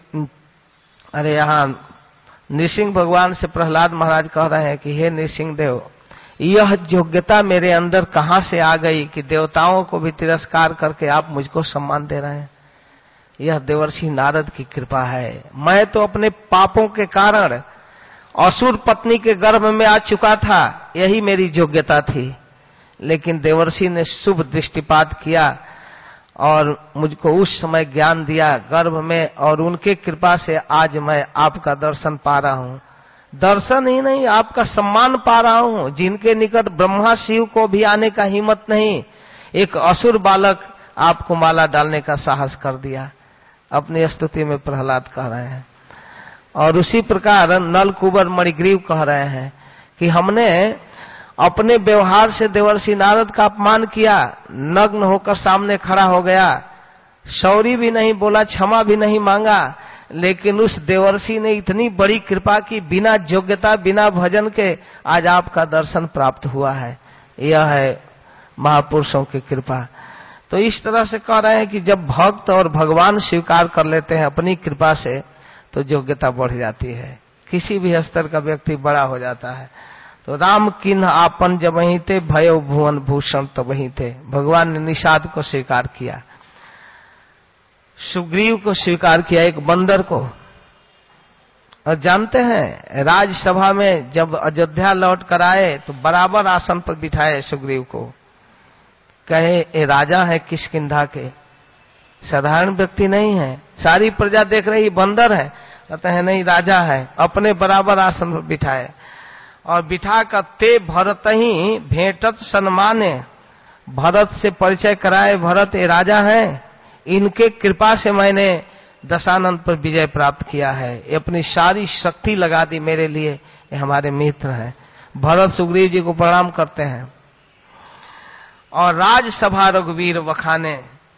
अरे यहाँ नृसिंह भगवान से प्रहलाद महाराज कह रहे हैं कि हे नृसिंह देव, यह योग्यता मेरे अंदर कहां से आ गई कि देवताओं को भी तिरस्कार करके आप मुझको सम्मान दे रहे हैं? यह देवर्षि नारद की कृपा है। मैं तो अपने पापों के कारण असुर पत्नी के गर्भ में आ चुका था, यही मेरी योग्यता थी, लेकिन देवर्षि ने शुभ दृष्टिपात किया और मुझको उस समय ज्ञान दिया गर्भ में, और उनके कृपा से आज मैं आपका दर्शन पा रहा हूं। दर्शन ही नहीं, आपका सम्मान पा रहा हूं। जिनके निकट ब्रह्मा शिव को भी आने का हिम्मत नहीं, एक असुर बालक आपको माला डालने का साहस कर दिया। अपनी स्तुति में प्रहलाद कह रहे हैं। और उसी प्रकार नल कुबर मणिग्रीव कह रहे हैं कि हमने अपने व्यवहार से देवर्षि नारद का अपमान किया, नग्न होकर सामने खड़ा हो गया, सॉरी भी नहीं बोला, क्षमा भी नहीं मांगा, लेकिन उस देवर्षि ने इतनी बड़ी कृपा की, बिना योग्यता बिना भजन के आज आपका दर्शन प्राप्त हुआ है। यह है महापुरुषों की कृपा। तो इस तरह से कह रहे हैं कि जब भक्त और भगवान स्वीकार कर लेते हैं अपनी कृपा से, तो योग्यता बढ़ जाती है, किसी भी स्तर का व्यक्ति बड़ा हो जाता है। तो राम किन्ह आपन जबहि ते, भयो भुवन भूषण तबहि ते। भगवान ने निषाद को स्वीकार किया, सुग्रीव को स्वीकार किया, एक बंदर को। और जानते हैं राजसभा में जब अयोध्या लौट कर आए तो बराबर आसन पर बिठाए सुग्रीव को, कहे ये राजा है किष्किंधा के, साधारण व्यक्ति नहीं है। सारी प्रजा देख रही बंदर है, कहते हैं नहीं राजा है। अपने बराबर आसन पर बिठाए और बिठा कर ते भरत ही भेंटत सम्माने, भरत से परिचय कराए, भरत ये राजा है, इनके कृपा से मैंने दशानन पर विजय प्राप्त किया है, ये अपनी सारी शक्ति लगा दी मेरे लिए, ये हमारे मित्र हैं। भरत सुग्रीव जी को प्रणाम करते हैं। और राजसभा रघुवीर वखाने,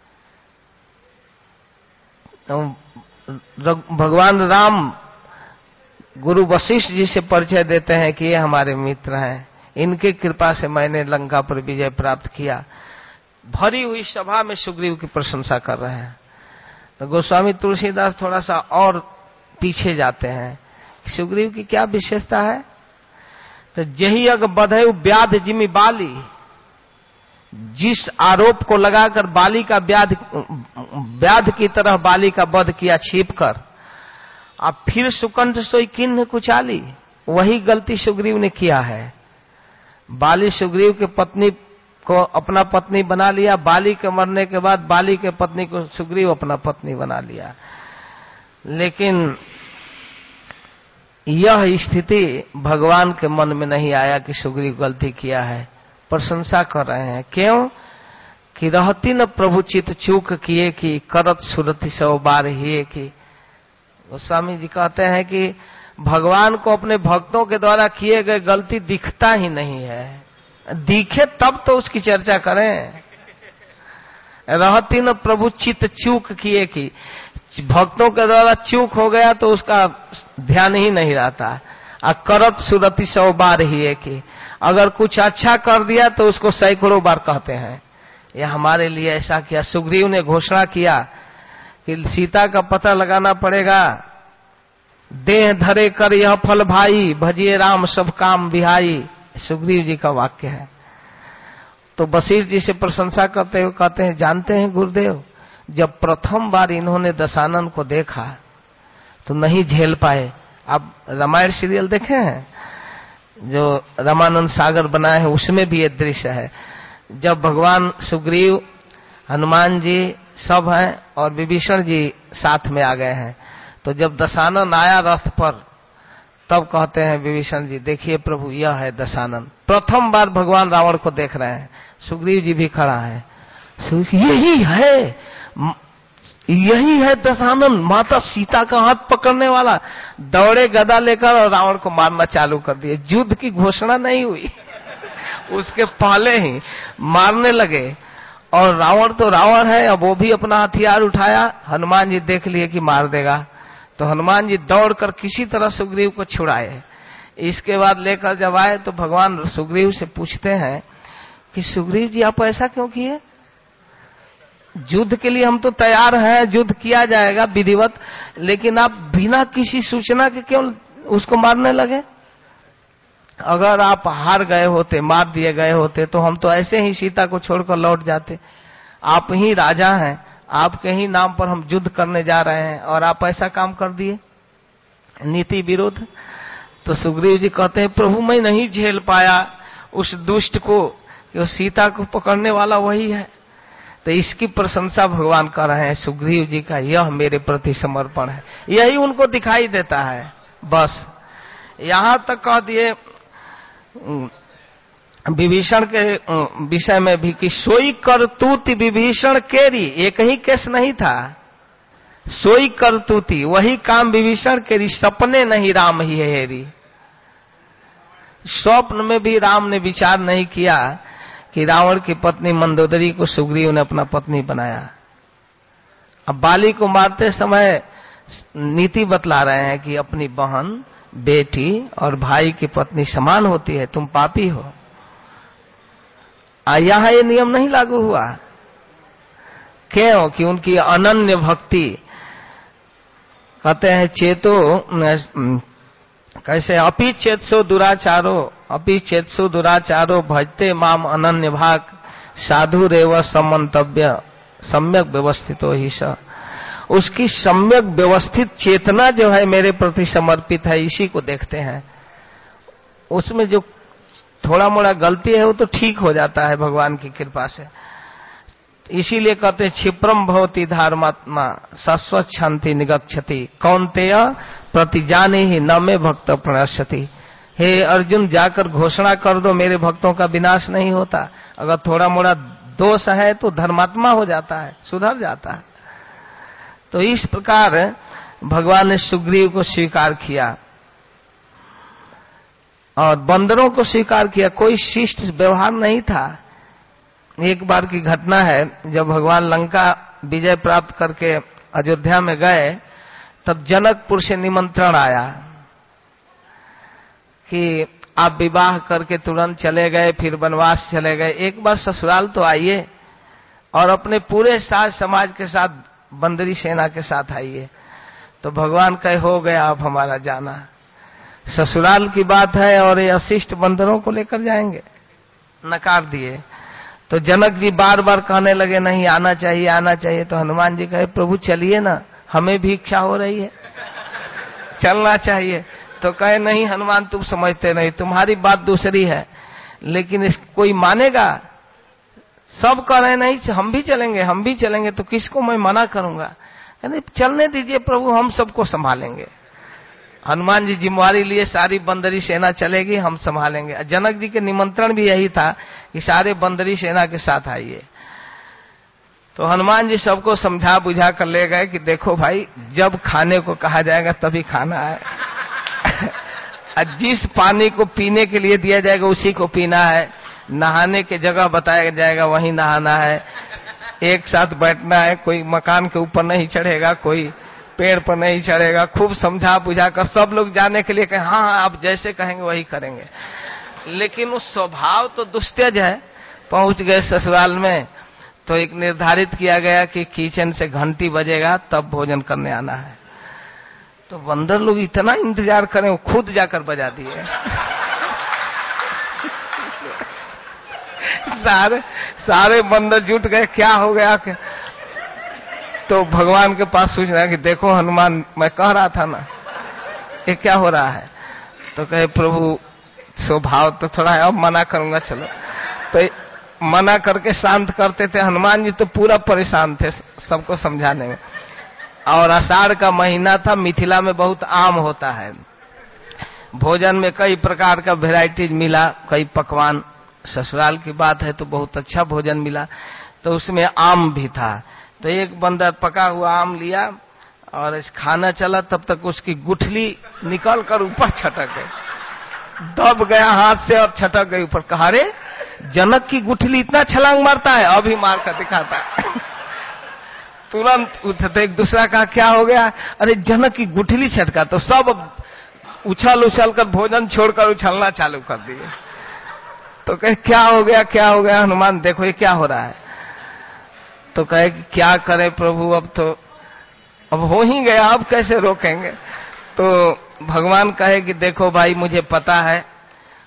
तो भगवान राम गुरु वशिष्ठ जी से परिचय देते हैं कि ये हमारे मित्र हैं, इनके कृपा से मैंने लंका पर विजय प्राप्त किया। भरी हुई सभा में सुग्रीव की प्रशंसा कर रहे हैं। तो गोस्वामी तुलसीदास थोड़ा सा और पीछे जाते हैं, सुग्रीव की क्या विशेषता है। तो जही अग बधयु व्याध जिमि बाली, जिस आरोप को लगाकर बाली का व्याध व्याध की तरह बाली का वध किया छिप कर, अब फिर सुकंठ सोई किन्ह कुचाली, वही गलती सुग्रीव ने किया है। बाली सुग्रीव के पत्नी को अपना पत्नी बना लिया, बाली के मरने के बाद बाली के पत्नी को सुग्रीव अपना पत्नी बना लिया। लेकिन यह स्थिति भगवान के मन में नहीं आया कि सुग्रीव गलती किया है, प्रशंसा कर रहे हैं। क्यों कि रहती न प्रभु चित चूक किए कि करत सुरति सौ बार ही की। गोस्वामी जी कहते हैं कि भगवान को अपने भक्तों के द्वारा किए गए गलती दिखता ही नहीं है, दिखे तब तो उसकी चर्चा करें। रहती न प्रभु चित चूक किए कि भक्तों के द्वारा चूक हो गया तो उसका ध्यान ही नहीं रहता। करत सुरति सौ बार ही है कि अगर कुछ अच्छा कर दिया तो उसको सैकड़ों बार कहते हैं, यह हमारे लिए ऐसा किया। सुग्रीव ने घोषणा किया कि सीता का पता लगाना पड़ेगा, देह धरे कर यह फल भाई, भजिए राम सब काम बिहाई, सुग्रीव जी का वाक्य है। तो वशिष्ठ जी से प्रशंसा करते हुए कहते हैं, जानते हैं गुरुदेव, जब प्रथम बार इन्होंने दशानन को देखा तो नहीं झेल पाए। आप रामायण सीरियल देखे हैं जो रामानंद सागर बनाए हैं, उसमें भी ये दृश्य है। जब भगवान सुग्रीव, हनुमान जी सब हैं और विभीषण जी साथ में आ गए हैं, तो जब दशानन आया रथ पर तब कहते हैं विभीषण जी, देखिए प्रभु यह है दशानन। प्रथम बार भगवान रावण को देख रहे हैं, सुग्रीव जी भी खड़ा है, यही है यही है दशानन, माता सीता का हाथ पकड़ने वाला। दौड़े गदा लेकर और रावण को मारना चालू कर दिए। युद्ध की घोषणा नहीं हुई उसके पहले ही मारने लगे। और रावण तो रावण है, अब वो भी अपना हथियार उठाया। हनुमान जी देख लिए कि मार देगा, तो हनुमान जी दौड़कर किसी तरह सुग्रीव को छुड़ाए। इसके बाद लेकर जब आए तो भगवान सुग्रीव से पूछते हैं कि सुग्रीव जी आप ऐसा क्यों किए? युद्ध के लिए हम तो तैयार हैं, युद्ध किया जाएगा विधिवत, लेकिन आप बिना किसी सूचना के क्यों उसको मारने लगे? अगर आप हार गए होते, मार दिए गए होते, तो हम तो ऐसे ही सीता को छोड़कर लौट जाते। आप ही राजा हैं, आपके ही नाम पर हम युद्ध करने जा रहे हैं और आप ऐसा काम कर दिए, नीति विरोध। तो सुग्रीव जी कहते हैं प्रभु मैं नहीं झेल पाया उस दुष्ट को, कि सीता को पकड़ने वाला वही है। तो इसकी प्रशंसा भगवान कर रहे हैं सुग्रीव जी का, यह मेरे प्रति समर्पण है, यही उनको दिखाई देता है। बस यहां तक कह दिए विभीषण के विषय में भी कि सोई करतूति विभीषण केरी, एक ही केस नहीं था, सोई करतूति वही काम विभीषण केरी, सपने नहीं राम ही हेरी। स्वप्न में भी राम ने विचार नहीं किया कि रावण की पत्नी मंदोदरी को सुग्रीव ने अपना पत्नी बनाया। अब बाली को मारते समय नीति बतला रहे हैं कि अपनी बहन, बेटी और भाई की पत्नी समान होती है, तुम पापी हो। यहां ये नियम नहीं लागू हुआ। क्यों? कि उनकी अनन्य भक्ति, कहते हैं चेतो कैसे, अपि चेतसो दुराचारो, अपि चेतसो दुराचारो भजते माम अनन्य भाग, साधु रेव समन्तव्य सम्यक व्यवस्थितो ही स। उसकी सम्यक व्यवस्थित चेतना जो है मेरे प्रति समर्पित है, इसी को देखते हैं। उसमें जो थोड़ा मोड़ा गलती है वो तो ठीक हो जाता है भगवान की कृपा से। इसीलिए कहते क्षिप्रम भवति धर्मात्मा शाश्वत शांति निगच्छति, कौन्तेय प्रतिजाने ही न में भक्त प्रणश्यति। हे अर्जुन, जाकर घोषणा कर दो मेरे भक्तों का विनाश नहीं होता। अगर थोड़ा मोड़ा दोष है तो धर्मात्मा हो जाता है, सुधर जाता है। तो इस प्रकार भगवान ने सुग्रीव को स्वीकार किया और बंदरों को स्वीकार किया। कोई शिष्ट व्यवहार नहीं था। एक बार की घटना है, जब भगवान लंका विजय प्राप्त करके अयोध्या में गए, तब जनकपुर से निमंत्रण आया कि आप विवाह करके तुरंत चले गए, फिर वनवास चले गए, एक बार ससुराल तो आइए और अपने पूरे साज समाज के साथ बंदरी सेना के साथ आइए। तो भगवान कहे हो गया अब हमारा जाना, ससुराल की बात है और ये अशिष्ट बंदरों को लेकर जाएंगे, नकार दिए। तो जनक जी बार बार कहने लगे नहीं आना चाहिए, आना चाहिए। तो हनुमान जी कहे प्रभु चलिए ना, हमें भी इच्छा हो रही है, चलना चाहिए। तो कहे नहीं हनुमान तुम समझते नहीं, तुम्हारी बात दूसरी है, लेकिन इस कोई मानेगा? सब कह रहे नहीं हम भी चलेंगे, हम भी चलेंगे, तो किसको मैं मना करूंगा? कहते चलने दीजिए प्रभु, हम सबको संभालेंगे। हनुमान जी जिम्मेवारी लिए, सारी बंदरी सेना चलेगी, हम संभालेंगे। जनक जी के निमंत्रण भी यही था कि सारे बंदरी सेना के साथ आइए। तो हनुमान जी सबको समझा बुझा कर ले गए कि देखो भाई, जब खाने को कहा जाएगा तभी खाना है। जिस पानी को पीने के लिए दिया जाएगा उसी को पीना है, नहाने की जगह बताया जाएगा वहीं नहाना है, एक साथ बैठना है, कोई मकान के ऊपर नहीं चढ़ेगा, कोई पेड़ पर नहीं चढ़ेगा। खूब समझा बुझा कर सब लोग जाने के लिए कहे हाँ हाँ आप जैसे कहेंगे वही करेंगे। लेकिन उस स्वभाव तो दुस्त्यज है। पहुंच गए ससुराल में तो एक निर्धारित किया गया कि किचन से घंटी बजेगा तब भोजन करने आना है। तो बंदर लोग इतना इंतजार करें, वो खुद जाकर बजा दिए। सारे सारे बंदर जुट गए, क्या हो गया? तो भगवान के पास सोच रहा है कि देखो हनुमान, मैं कह रहा था ना ये क्या हो रहा है। तो कहे प्रभु स्वभाव तो थोड़ा है, अब मना करूंगा चलो। तो मना करके शांत करते थे। हनुमान जी तो पूरा परेशान थे सबको समझाने में। और आषाढ़ का महीना था, मिथिला में बहुत आम होता है, भोजन में कई प्रकार का वेराइटीज मिला, कई पकवान। ससुराल की बात है तो बहुत अच्छा भोजन मिला, तो उसमें आम भी था। तो एक बंदर पका हुआ आम लिया और इस खाना चला, तब तक उसकी गुठली निकल कर ऊपर छटक गई, दब गया हाथ से और छटक गई ऊपर। कहा रे जनक की गुठली इतना छलांग मारता है, अभी मार कर दिखाता है। तुरंत उठते, एक दूसरा कहा क्या हो गया? अरे जनक की गुठली छटका। तो सब उछल उछल कर भोजन छोड़कर उछलना चालू कर दिए। तो कहे क्या हो गया क्या हो गया हनुमान, देखो ये क्या हो रहा है। तो कहे कि क्या करें प्रभु, अब तो अब हो ही गया, अब कैसे रोकेंगे। तो भगवान कहे कि देखो भाई मुझे पता है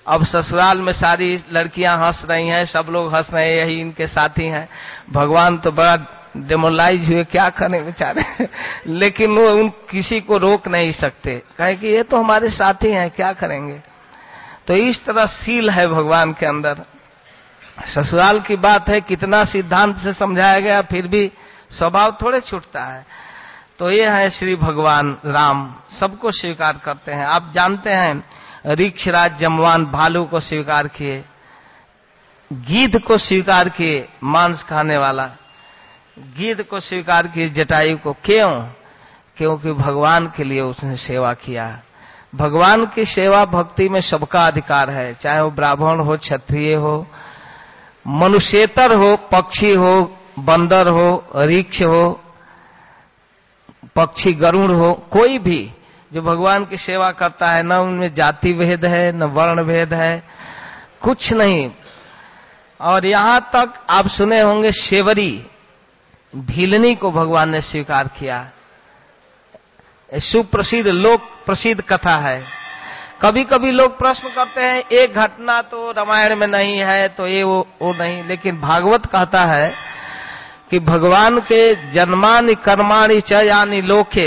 अब ससुराल में सारी लड़कियां हंस रही हैं, सब लोग हंस रहे हैं, यही इनके साथी हैं। भगवान तो बड़ा डेमोलाइज हुए, क्या करें बेचारे लेकिन वो उन किसी को रोक नहीं सकते, कहे कि ये तो हमारे साथी हैं, क्या करेंगे। तो इस तरह सील है भगवान के अंदर। ससुराल की बात है, कितना सिद्धांत से समझाया गया, फिर भी स्वभाव थोड़े छूटता है। तो ये है श्री भगवान राम, सबको स्वीकार करते हैं। आप जानते हैं ऋक्षराज जमवान भालू को स्वीकार किए, गिद्ध को स्वीकार किए, मांस खाने वाला गिद्ध को स्वीकार किए, जटायु को। क्यों? क्योंकि भगवान के लिए उसने सेवा किया। भगवान की सेवा भक्ति में सबका अधिकार है, चाहे वो ब्राह्मण हो, क्षत्रिय हो, मनुष्येतर हो, पक्षी हो, बंदर हो, ऋक्ष हो, पक्षी गरुड़ हो, कोई भी जो भगवान की सेवा करता है, न उनमें जाति भेद है, न वर्ण भेद है, कुछ नहीं। और यहां तक आप सुने होंगे सेवरी भीलनी को भगवान ने स्वीकार किया। सुप्रसिद्ध लोक प्रसिद्ध कथा है। कभी कभी लोग प्रश्न करते हैं एक घटना तो रामायण में नहीं है तो ये वो, वो नहीं, लेकिन भागवत कहता है कि भगवान के जन्मानि कर्माणि च यानि लोके,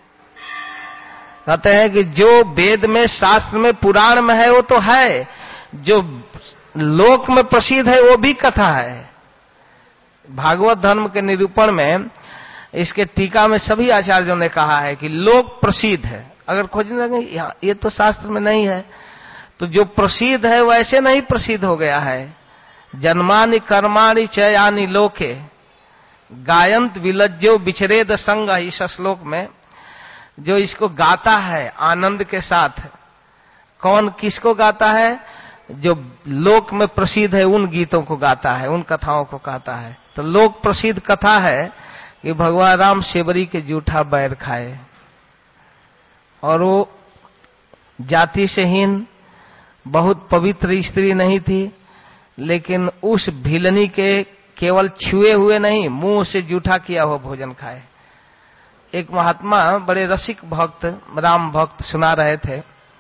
कहते हैं कि जो वेद में, शास्त्र में, पुराण में है वो तो है, जो लोक में प्रसिद्ध है वो भी कथा है। भागवत धर्म के निरूपण में इसके टीका में सभी आचार्यों ने कहा है कि लोक प्रसिद्ध है। अगर खोजने लगे ये तो शास्त्र में नहीं है, तो जो प्रसिद्ध है वो ऐसे नहीं प्रसिद्ध हो गया है। जन्मानि कर्माणि च यानि लोके गायंत विलज्जो विचरेद संग, इस श्लोक में जो इसको गाता है आनंद के साथ, कौन किसको गाता है? जो लोक में प्रसिद्ध है उन गीतों को गाता है, उन कथाओं को गाता है। तो लोक प्रसिद्ध कथा है कि भगवान राम सेवरी के जूठा बैर खाए, और वो जाति से हीन, बहुत पवित्र स्त्री नहीं थी, लेकिन उस भिलनी के केवल छुए हुए नहीं, मुंह से जूठा किया हुआ भोजन खाए। एक महात्मा बड़े रसिक भक्त, राम भक्त सुना रहे थे।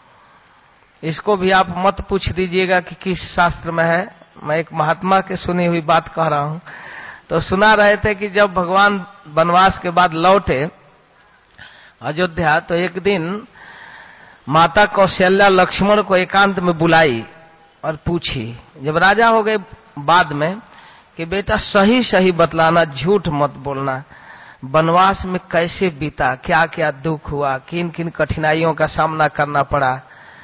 इसको भी आप मत पूछ दीजिएगा कि किस शास्त्र में है, मैं एक महात्मा के सुनी हुई बात कह रहा हूं। तो सुना रहे थे कि जब भगवान वनवास के बाद लौटे अयोध्या, तो एक दिन माता कौशल्या लक्ष्मण को एकांत में बुलाई और पूछी, जब राजा हो गए बाद में, कि बेटा सही सही बतलाना, झूठ मत बोलना, वनवास में कैसे बीता, क्या क्या दुख हुआ, किन किन कठिनाइयों का सामना करना पड़ा।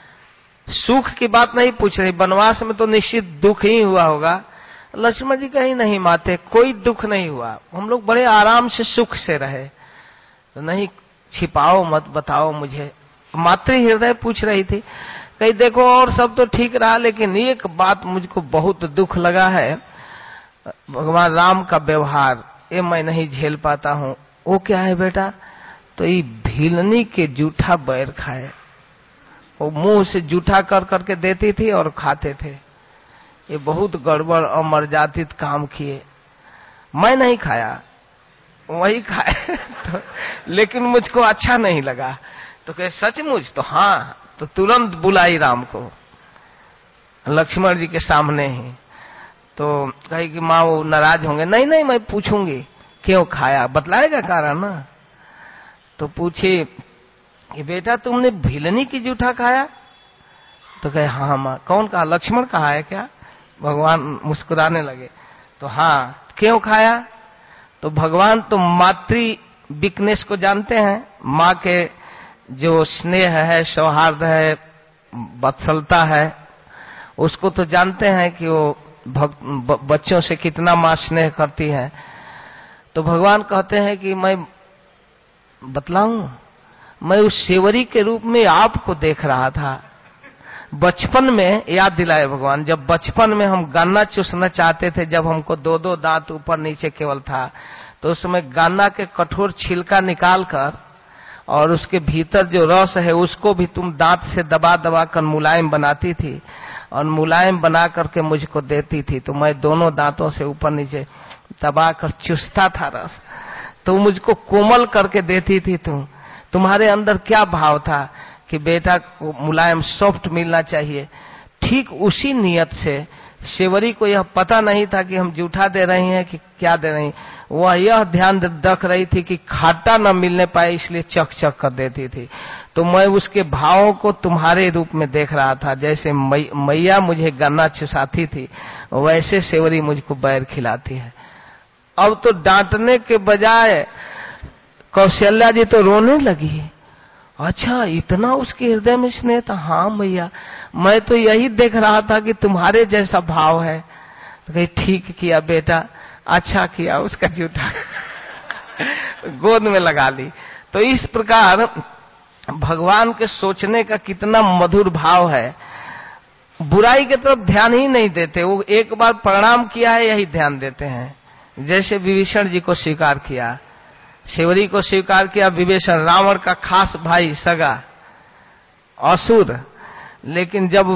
सुख की बात नहीं पूछ रही, वनवास में तो निश्चित दुख ही हुआ होगा। लक्ष्मण जी कहीं नहीं माते, कोई दुख नहीं हुआ, हम लोग बड़े आराम से सुख से रहे। तो नहीं, छिपाओ मत, बताओ मुझे। मातृ हृदय पूछ रही थी, कहीं देखो और सब तो ठीक रहा, लेकिन एक बात मुझको बहुत दुख लगा है, भगवान राम का व्यवहार, ये मैं नहीं झेल पाता हूं। वो क्या है बेटा? तो ये भीलनी के जूठा बैर खाए, वो मुंह से जूठा कर करके देती थी और खाते थे। ये बहुत गड़बड़ और मर्यादित काम किए, मैं नहीं खाया, वही खाए तो, लेकिन मुझको अच्छा नहीं लगा। तो कहे सचमुच? तो हाँ। तो तुरंत बुलाई राम को लक्ष्मण जी के सामने ही। तो कही कि माँ वो नाराज होंगे। नहीं नहीं, मैं पूछूंगी क्यों खाया, बतलाएगा कारण ना। तो पूछे कि बेटा तुमने भिलनी की जूठा खाया? तो कहे हाँ माँ। कौन कहा? लक्ष्मण कहा है क्या? भगवान मुस्कुराने लगे। तो हाँ, क्यों खाया? तो भगवान तो मातृ वीकनेस को जानते हैं, माँ के जो स्नेह है, सौहार्द है, वत्सलता है, उसको तो जानते हैं कि वो भक्त बच्चों से कितना माँ स्नेह करती है। तो भगवान कहते हैं कि मैं बतलाऊं, मैं उस सेवरी के रूप में आपको देख रहा था। बचपन में याद दिलाए भगवान, जब बचपन में हम गन्ना चूसना चाहते थे, जब हमको दो दो दांत ऊपर नीचे केवल था, तो उस समय गन्ना के कठोर छिलका निकाल कर और उसके भीतर जो रस है उसको भी तुम दांत से दबा दबा कर मुलायम बनाती थी, और मुलायम बना करके मुझको देती थी। तो मैं दोनों दांतों से ऊपर नीचे दबा कर चूसता था रस, तो मुझको कोमल करके देती थी। तुम तुम्हारे अंदर क्या भाव था कि बेटा को मुलायम सॉफ्ट मिलना चाहिए। ठीक उसी नियत से सेवरी को यह पता नहीं था कि हम जूठा दे रहे हैं कि क्या दे रहे हैं, वह यह ध्यान रख रही थी कि खाटा न मिलने पाए, इसलिए चक चक कर देती थी। तो मैं उसके भावों को तुम्हारे रूप में देख रहा था, जैसे मैया मुझे गन्ना चुसाती थी वैसे सेवरी मुझको बैर खिलाती है। अब तो डांटने के बजाय कौशल्या जी तो रोने लगी। अच्छा, इतना उसके हृदय में स्नेह था? हाँ भैया, मैं तो यही देख रहा था कि तुम्हारे जैसा भाव है। तो कही ठीक किया बेटा, अच्छा किया, उसका जूठा गोद में लगा ली। तो इस प्रकार भगवान के सोचने का कितना मधुर भाव है। बुराई की तरफ ध्यान ही नहीं देते, वो एक बार प्रणाम किया है यही ध्यान देते हैं। जैसे विभीषण जी को स्वीकार किया, सेवरी को स्वीकार किया, विभीषण रावण का खास भाई सगा असुर। लेकिन जब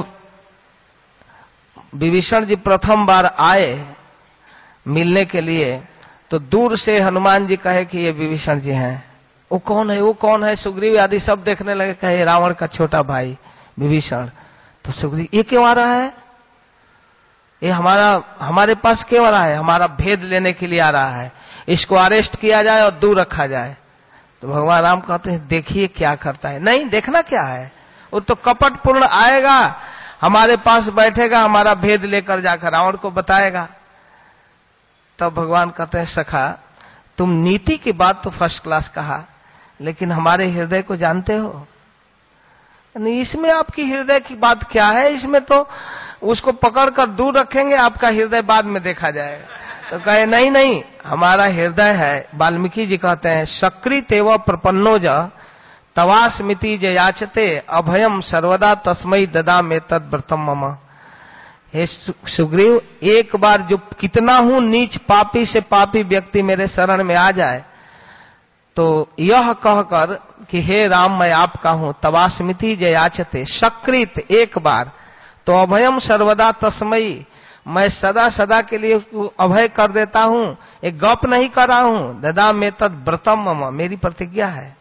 विभीषण जी प्रथम बार आए मिलने के लिए तो दूर से हनुमान जी कहे कि ये विभीषण जी हैं। वो कौन है, वो कौन है? सुग्रीव आदि सब देखने लगे, कहे रावण का छोटा भाई विभीषण। तो सुग्रीव, ये क्यों आ रहा है? ये हमारा हमारे पास क्यों आ रहा है? हमारा भेद लेने के लिए आ रहा है, इसको अरेस्ट किया जाए और दूर रखा जाए। तो भगवान राम कहते हैं देखिए क्या करता है। नहीं, देखना क्या है, वो तो कपटपूर्ण आएगा, हमारे पास बैठेगा, हमारा भेद लेकर जाकर रावण को बताएगा। तब भगवान कहते हैं सखा, तुम नीति की बात तो फर्स्ट क्लास कहा, लेकिन हमारे हृदय को जानते हो? नहीं, इसमें आपकी हृदय की बात क्या है? इसमें तो उसको पकड़कर दूर रखेंगे, आपका हृदय बाद में देखा जाएगा। तो कहे नहीं नहीं, हमारा हृदय है। वाल्मीकि जी कहते हैं सकृत एव प्रपन्नो ज तवास्मिति ज याचते अभयम सर्वदा तस्मै ददा में तद व्रतम मम। हे सुग्रीव, एक बार जो कितना हूं नीच पापी से पापी व्यक्ति मेरे शरण में आ जाए तो यह कहकर कि हे राम मैं आपका हूं, तवास्मिति ज याचते, सकृत एक बार, तो अभयम सर्वदा तस्मयी, मैं सदा सदा के लिए अभय कर देता हूं, एक गप नहीं कर रहा हूं। ददा में तद व्रतम मम, मेरी प्रतिज्ञा है।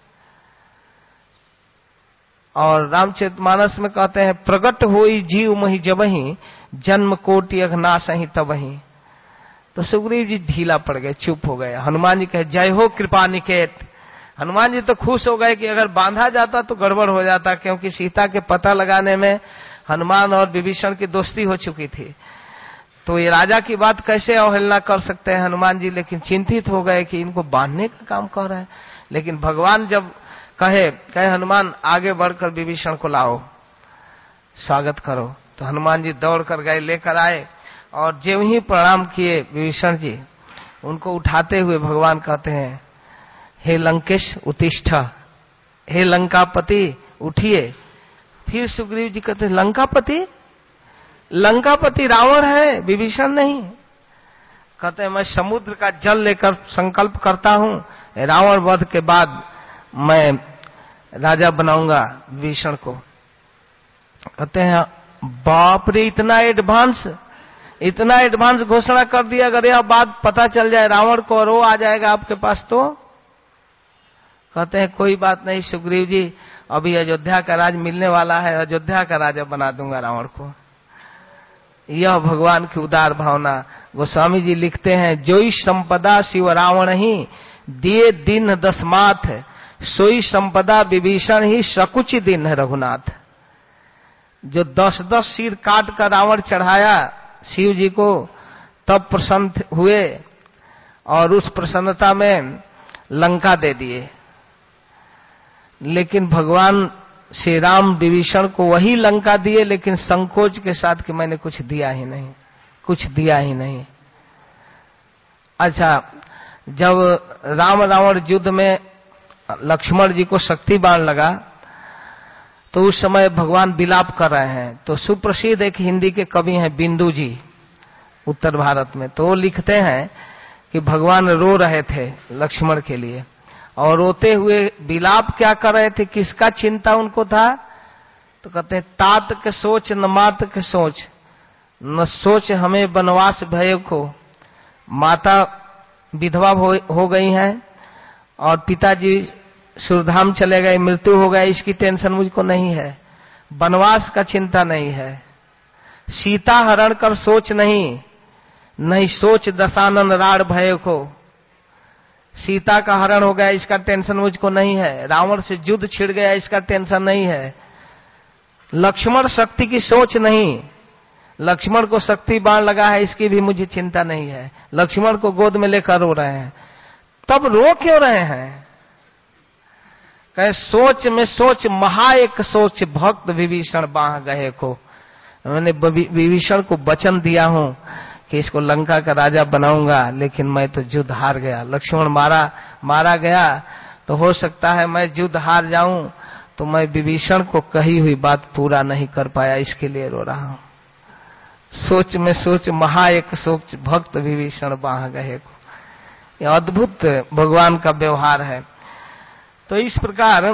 और रामचरितमानस में कहते हैं प्रगट होई जीव मही जबही, जन्म कोटि अघनासही तबही। तो सुग्रीव जी ढीला पड़ गए, चुप हो गए। हनुमान जी कहे जय हो कृपा निकेत। हनुमान जी तो खुश हो गए कि अगर बांधा जाता तो गड़बड़ हो जाता, क्योंकि सीता के पता लगाने में हनुमान और विभीषण की दोस्ती हो चुकी थी। तो ये राजा की बात कैसे अवहेलना कर सकते हैं हनुमान जी, लेकिन चिंतित हो गए कि इनको बांधने का काम कर रहे हैं। लेकिन भगवान जब कहे कहे हनुमान आगे बढ़कर विभीषण को लाओ, स्वागत करो, तो हनुमान जी दौड़ कर गए, लेकर आए और जो ही प्रणाम किए विभीषण जी, उनको उठाते हुए भगवान कहते हैं हे लंकेश उत्तिष्ठ, हे लंकापति उठिए। फिर सुग्रीव जी कहते हैं लंकापति? लंकापति रावण है, विभीषण नहीं। कहते हैं मैं समुद्र का जल लेकर संकल्प करता हूं, रावण वध के बाद मैं राजा बनाऊंगा विभीषण को। कहते हैं बाप रे, इतना एडवांस, इतना एडवांस घोषणा कर दिया, अगर यह बात पता चल जाए रावण को और वो आ जाएगा आपके पास तो? कहते हैं कोई बात नहीं सुग्रीव जी, अभी अयोध्या का राज मिलने वाला है, अयोध्या का राजा बना दूंगा रावण को। यह भगवान की उदार भावना। गोस्वामी जी लिखते हैं जोई संपदा शिव रावण ही दिए दिन दसमाथ, सोई संपदा विभीषण ही सकुच दिन है रघुनाथ। जो दस दस सिर काट कर रावण चढ़ाया शिव जी को, तब प्रसन्न हुए और उस प्रसन्नता में लंका दे दिए। लेकिन भगवान श्री राम विभीषण को वही लंका दिए, लेकिन संकोच के साथ कि मैंने कुछ दिया ही नहीं, कुछ दिया ही नहीं। अच्छा, जब राम रावण युद्ध में लक्ष्मण जी को शक्ति बाण लगा तो उस समय भगवान विलाप कर रहे हैं। तो सुप्रसिद्ध एक हिंदी के कवि हैं बिंदु जी, उत्तर भारत में, तो वो लिखते हैं कि भगवान रो रहे थे लक्ष्मण के लिए, और रोते हुए विलाप क्या कर रहे थे, किसका चिंता उनको था? तो कहते हैं तात के सोच न मात के सोच, न सोच हमें वनवास भय को। माता विधवा हो, हो गई हैं और पिताजी सुरधाम चले गए, मृत्यु हो गए, इसकी टेंशन मुझको नहीं है, वनवास का चिंता नहीं है। सीता हरण कर सोच नहीं, नहीं सोच दशानन राड़ भय को। सीता का हरण हो गया इसका टेंशन मुझको नहीं है, रावण से युद्ध छिड़ गया इसका टेंशन नहीं है। लक्ष्मण शक्ति की सोच नहीं, लक्ष्मण को शक्ति बाण लगा है इसकी भी मुझे चिंता नहीं है। लक्ष्मण को गोद में लेकर रो रहे हैं, तब रो क्यों रहे हैं? कहे सोच में सोच महा एक सोच, भक्त विभीषण बाह गए को। मैंने विभीषण को वचन दिया हूं कि इसको लंका का राजा बनाऊंगा, लेकिन मैं तो युद्ध हार गया। लक्ष्मण मारा मारा गया तो हो सकता है मैं युद्ध हार जाऊं, तो मैं विभीषण को कही हुई बात पूरा नहीं कर पाया, इसके लिए रो रहा हूं। सोच में सोच महा एक सोच, भक्त विभीषण बाह गए को। यह अद्भुत भगवान का व्यवहार है। तो इस प्रकार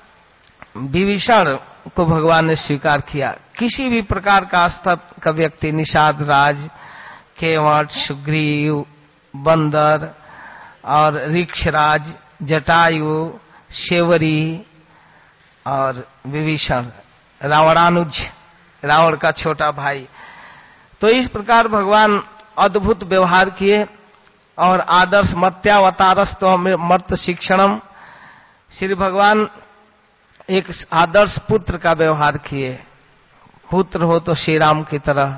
विभीषण को भगवान ने स्वीकार किया। किसी भी प्रकार का स्तर का व्यक्ति, निषाद राज, केवट, सुग्रीव, बंदर और ऋक्षराज, जटायु, शेवरी और विभीषण, रावणानुज, रावण का छोटा भाई। तो इस प्रकार भगवान अद्भुत व्यवहार किए। और आदर्श मत्यावतारस्तव मर्त शिक्षणम, श्री भगवान एक आदर्श पुत्र का व्यवहार किए। पुत्र हो तो श्री राम की तरह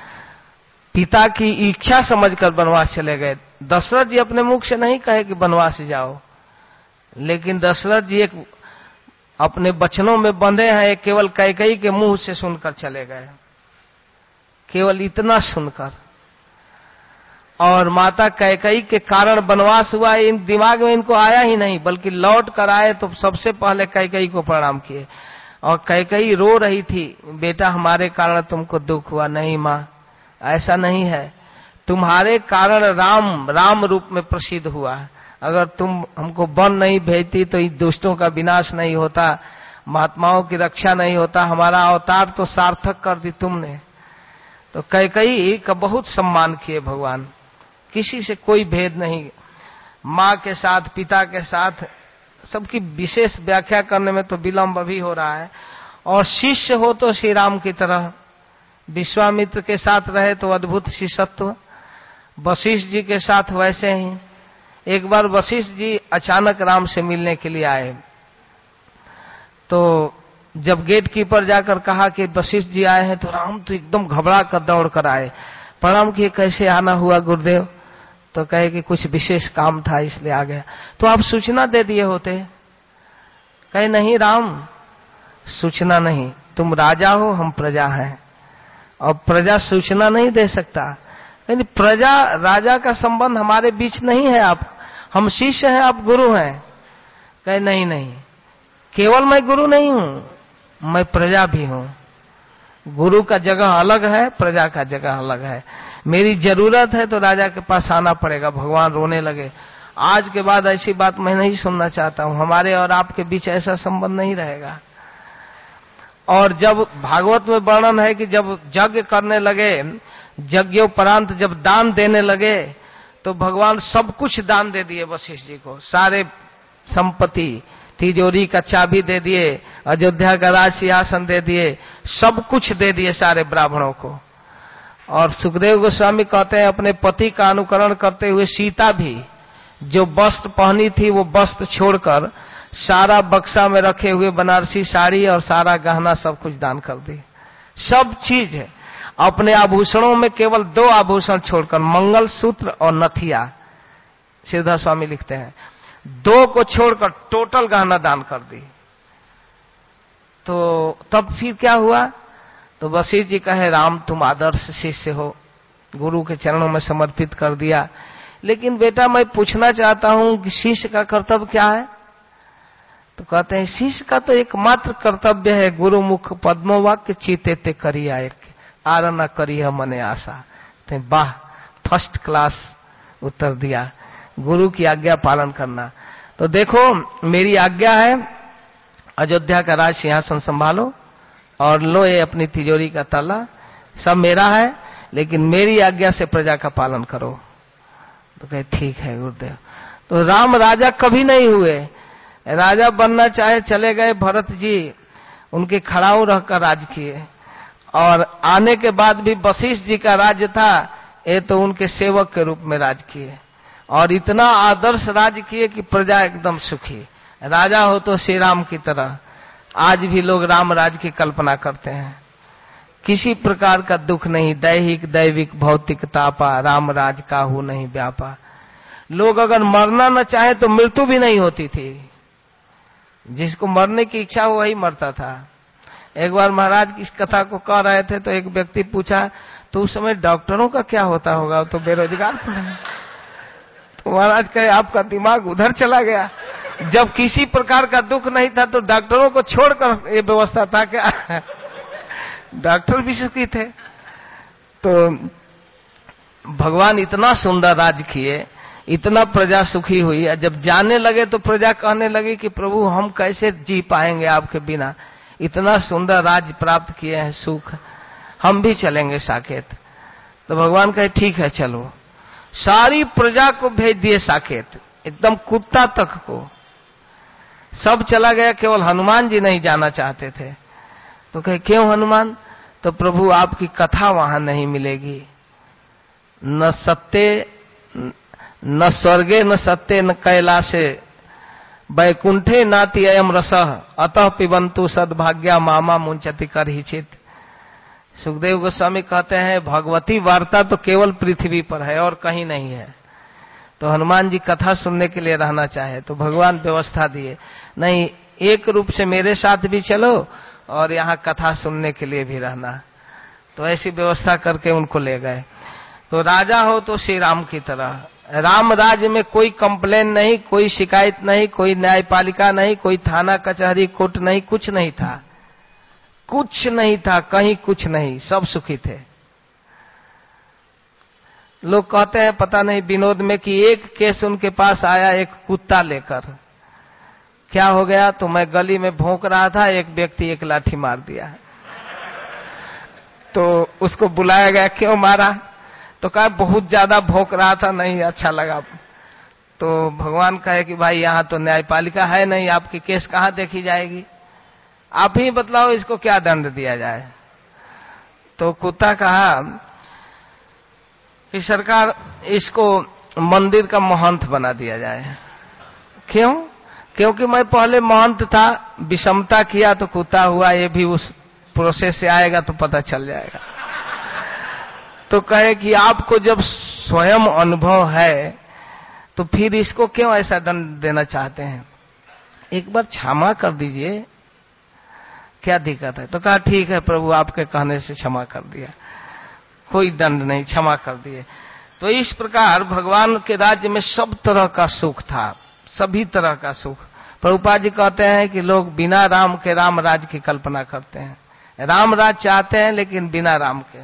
पिता की इच्छा समझकर वनवास चले गए। दशरथ जी अपने मुख से नहीं कहे कि वनवास जाओ, लेकिन दशरथ जी एक अपने वचनों में बंधे हैं, केवल कैकेयी के मुंह से सुनकर चले गए, केवल इतना सुनकर। और माता कैकेयी के कारण वनवास हुआ, इन दिमाग में इनको आया ही नहीं, बल्कि लौट कर आए तो सबसे पहले कैकेयी को प्रणाम किए। और कैकेयी रो रही थी, बेटा हमारे कारण तुमको दुख हुआ। नहीं माँ, ऐसा नहीं है, तुम्हारे कारण राम राम रूप में प्रसिद्ध हुआ। अगर तुम हमको वन नहीं भेजती तो इन दुष्टों का विनाश नहीं होता, महात्माओं की रक्षा नहीं होता, हमारा अवतार तो सार्थक कर दी तुमने। तो कैकेयी का बहुत सम्मान किए भगवान, किसी से कोई भेद नहीं। माँ के साथ, पिता के साथ, सबकी विशेष व्याख्या करने में तो विलंब अभी हो रहा है। और शिष्य हो तो श्री राम की तरह, विश्वामित्र के साथ रहे तो अद्भुत शिष्यत्व, वशिष्ठ जी के साथ वैसे ही। एक बार वशिष्ठ जी अचानक राम से मिलने के लिए आए, तो जब गेट कीपर जाकर कहा कि वशिष्ठ जी आए हैं, तो राम तो एकदम घबरा कर दौड़ कर आए, प्रणाम किए, कैसे आना हुआ गुरुदेव? तो कहे कि कुछ विशेष काम था इसलिए आ गया। तो आप सूचना दे दिए होते। कहे नहीं राम, सूचना नहीं, तुम राजा हो, हम प्रजा हैं, और प्रजा सूचना नहीं दे सकता। यानी प्रजा राजा का संबंध हमारे बीच नहीं है, आप हम शिष्य हैं, आप गुरु हैं। कहे नहीं नहीं, केवल मैं गुरु नहीं हूं, मैं प्रजा भी हूं। गुरु का जगह अलग है, प्रजा का जगह अलग है। मेरी जरूरत है तो राजा के पास आना पड़ेगा। भगवान रोने लगे। आज के बाद ऐसी बात मैं नहीं सुनना चाहता हूं, हमारे और आपके बीच ऐसा संबंध नहीं रहेगा। और जब भागवत में वर्णन है कि जब यज्ञ करने लगे, यज्ञोपरांत जब दान देने लगे, तो भगवान सब कुछ दान दे दिए वशिष्ठ जी को, सारे संपत्ति, तिजोरी का चाबी दे दिए, अयोध्या का राज सिंहासन दे दिए, सब कुछ दे दिए सारे ब्राह्मणों को। और सुखदेव गोस्वामी कहते हैं अपने पति का अनुकरण करते हुए सीता भी जो वस्त्र पहनी थी वो वस्त्र छोड़कर सारा बक्सा में रखे हुए बनारसी साड़ी और सारा गहना सब कुछ दान कर दी। सब चीज है। अपने आभूषणों में केवल दो आभूषण छोड़कर, मंगल सूत्र और नथिया, श्रीधर स्वामी लिखते हैं, दो को छोड़कर टोटल गहना दान कर दी। तो तब फिर क्या हुआ? तो वशिष्ठ जी कहे राम तुम आदर्श शिष्य हो, गुरु के चरणों में समर्पित कर दिया, लेकिन बेटा मैं पूछना चाहता हूं कि शिष्य का कर्तव्य क्या है? तो कहते हैं शिष्य का तो एकमात्र कर्तव्य है गुरु मुख पद्मो वाक्य चीते ते करिया एक आर न करिया मने आशा। तो वाह, फर्स्ट क्लास उत्तर दिया, गुरु की आज्ञा पालन करना। तो देखो मेरी आज्ञा है अयोध्या का राज सिंहासन संभालो और लो ये अपनी तिजोरी का ताला, सब मेरा है, लेकिन मेरी आज्ञा से प्रजा का पालन करो। तो कहे ठीक है गुरुदेव। तो राम राजा कभी नहीं हुए, राजा बनना चाहे चले गए भरत जी, उनके खड़ाऊ रहकर राज किए। और आने के बाद भी वशिष्ठ जी का राज्य था, ये तो उनके सेवक के रूप में राज किए और इतना आदर्श राज किए कि प्रजा एकदम सुखी। राजा हो तो श्री राम की तरह। आज भी लोग राम राज की कल्पना करते हैं, किसी प्रकार का दुख नहीं, दैहिक दैविक भौतिक तापा, राम राज काहू नहीं व्यापा। लोग अगर मरना न चाहे तो मृत्यु भी नहीं होती थी, जिसको मरने की इच्छा हो वही मरता था। एक बार महाराज इस कथा को कह रहे थे तो एक व्यक्ति पूछा, तो उस समय डॉक्टरों का क्या होता होगा, तो बेरोजगार पड़े। तो महाराज कहे आपका दिमाग उधर चला गया, जब किसी प्रकार का दुख नहीं था तो डॉक्टरों को छोड़कर ये व्यवस्था था क्या? डॉक्टर भी सुखी थे। तो भगवान इतना सुंदर राज किए, इतना प्रजा सुखी हुई। जब जाने लगे तो प्रजा कहने लगी कि प्रभु हम कैसे जी पाएंगे आपके बिना, इतना सुंदर राज प्राप्त किए हैं, सुख, हम भी चलेंगे साकेत। तो भगवान कहे ठीक है चलो। सारी प्रजा को भेज दिए साकेत, एकदम कुत्ता तक को सब चला गया, केवल हनुमान जी नहीं जाना चाहते थे। तो कहे क्यों हनुमान? तो प्रभु आपकी कथा वहां नहीं मिलेगी, न सत्य न स्वर्गे न सत्य न कैलाशे वैकुंठे नाति अयम रसः अतः पिबंतु सद्भाग्या मामा मुंचति करहिचित। सुखदेव गोस्वामी कहते हैं भगवती वार्ता तो केवल पृथ्वी पर है और कहीं नहीं है। तो हनुमान जी कथा सुनने के लिए रहना चाहे तो भगवान व्यवस्था दिए, नहीं एक रूप से मेरे साथ भी चलो और यहाँ कथा सुनने के लिए भी रहना। तो ऐसी व्यवस्था करके उनको ले गए। तो राजा हो तो श्री राम की तरह। राम राज्य में कोई कंप्लेन नहीं, कोई शिकायत नहीं, कोई न्यायपालिका नहीं, कोई थाना कचहरी कोर्ट नहीं, कुछ नहीं था, कुछ नहीं था, कहीं कुछ नहीं, सब सुखी थे। लोग कहते हैं पता नहीं विनोद में कि एक केस उनके पास आया एक कुत्ता लेकर। क्या हो गया? तो मैं गली में भौंक रहा था, एक व्यक्ति एक लाठी मार दिया। तो उसको बुलाया गया, क्यों मारा? तो कहा बहुत ज्यादा भौंक रहा था, नहीं अच्छा लगा। तो भगवान कहे कि भाई यहाँ तो न्यायपालिका है नहीं, आपकी केस कहाँ देखी जाएगी, आप ही बतलाओ इसको क्या दंड दिया जाए। तो कुत्ता कहा कि सरकार इसको मंदिर का महंत बना दिया जाए। क्यों? क्योंकि मैं पहले महंत था, विषमता किया तो कुत्ता हुआ, ये भी उस प्रोसेस से आएगा तो पता चल जाएगा। तो कहे कि आपको जब स्वयं अनुभव है तो फिर इसको क्यों ऐसा दंड देना चाहते हैं, एक बार क्षमा कर दीजिए, क्या दिक्कत है? तो कहा ठीक है प्रभु आपके कहने से क्षमा कर दिया, कोई दंड नहीं, क्षमा कर दिए। तो इस प्रकार भगवान के राज्य में सब तरह का सुख था, सभी तरह का सुख। प्रभुपाद जी कहते हैं कि लोग बिना राम के राम राज की कल्पना करते हैं, राम राज चाहते हैं लेकिन बिना राम के।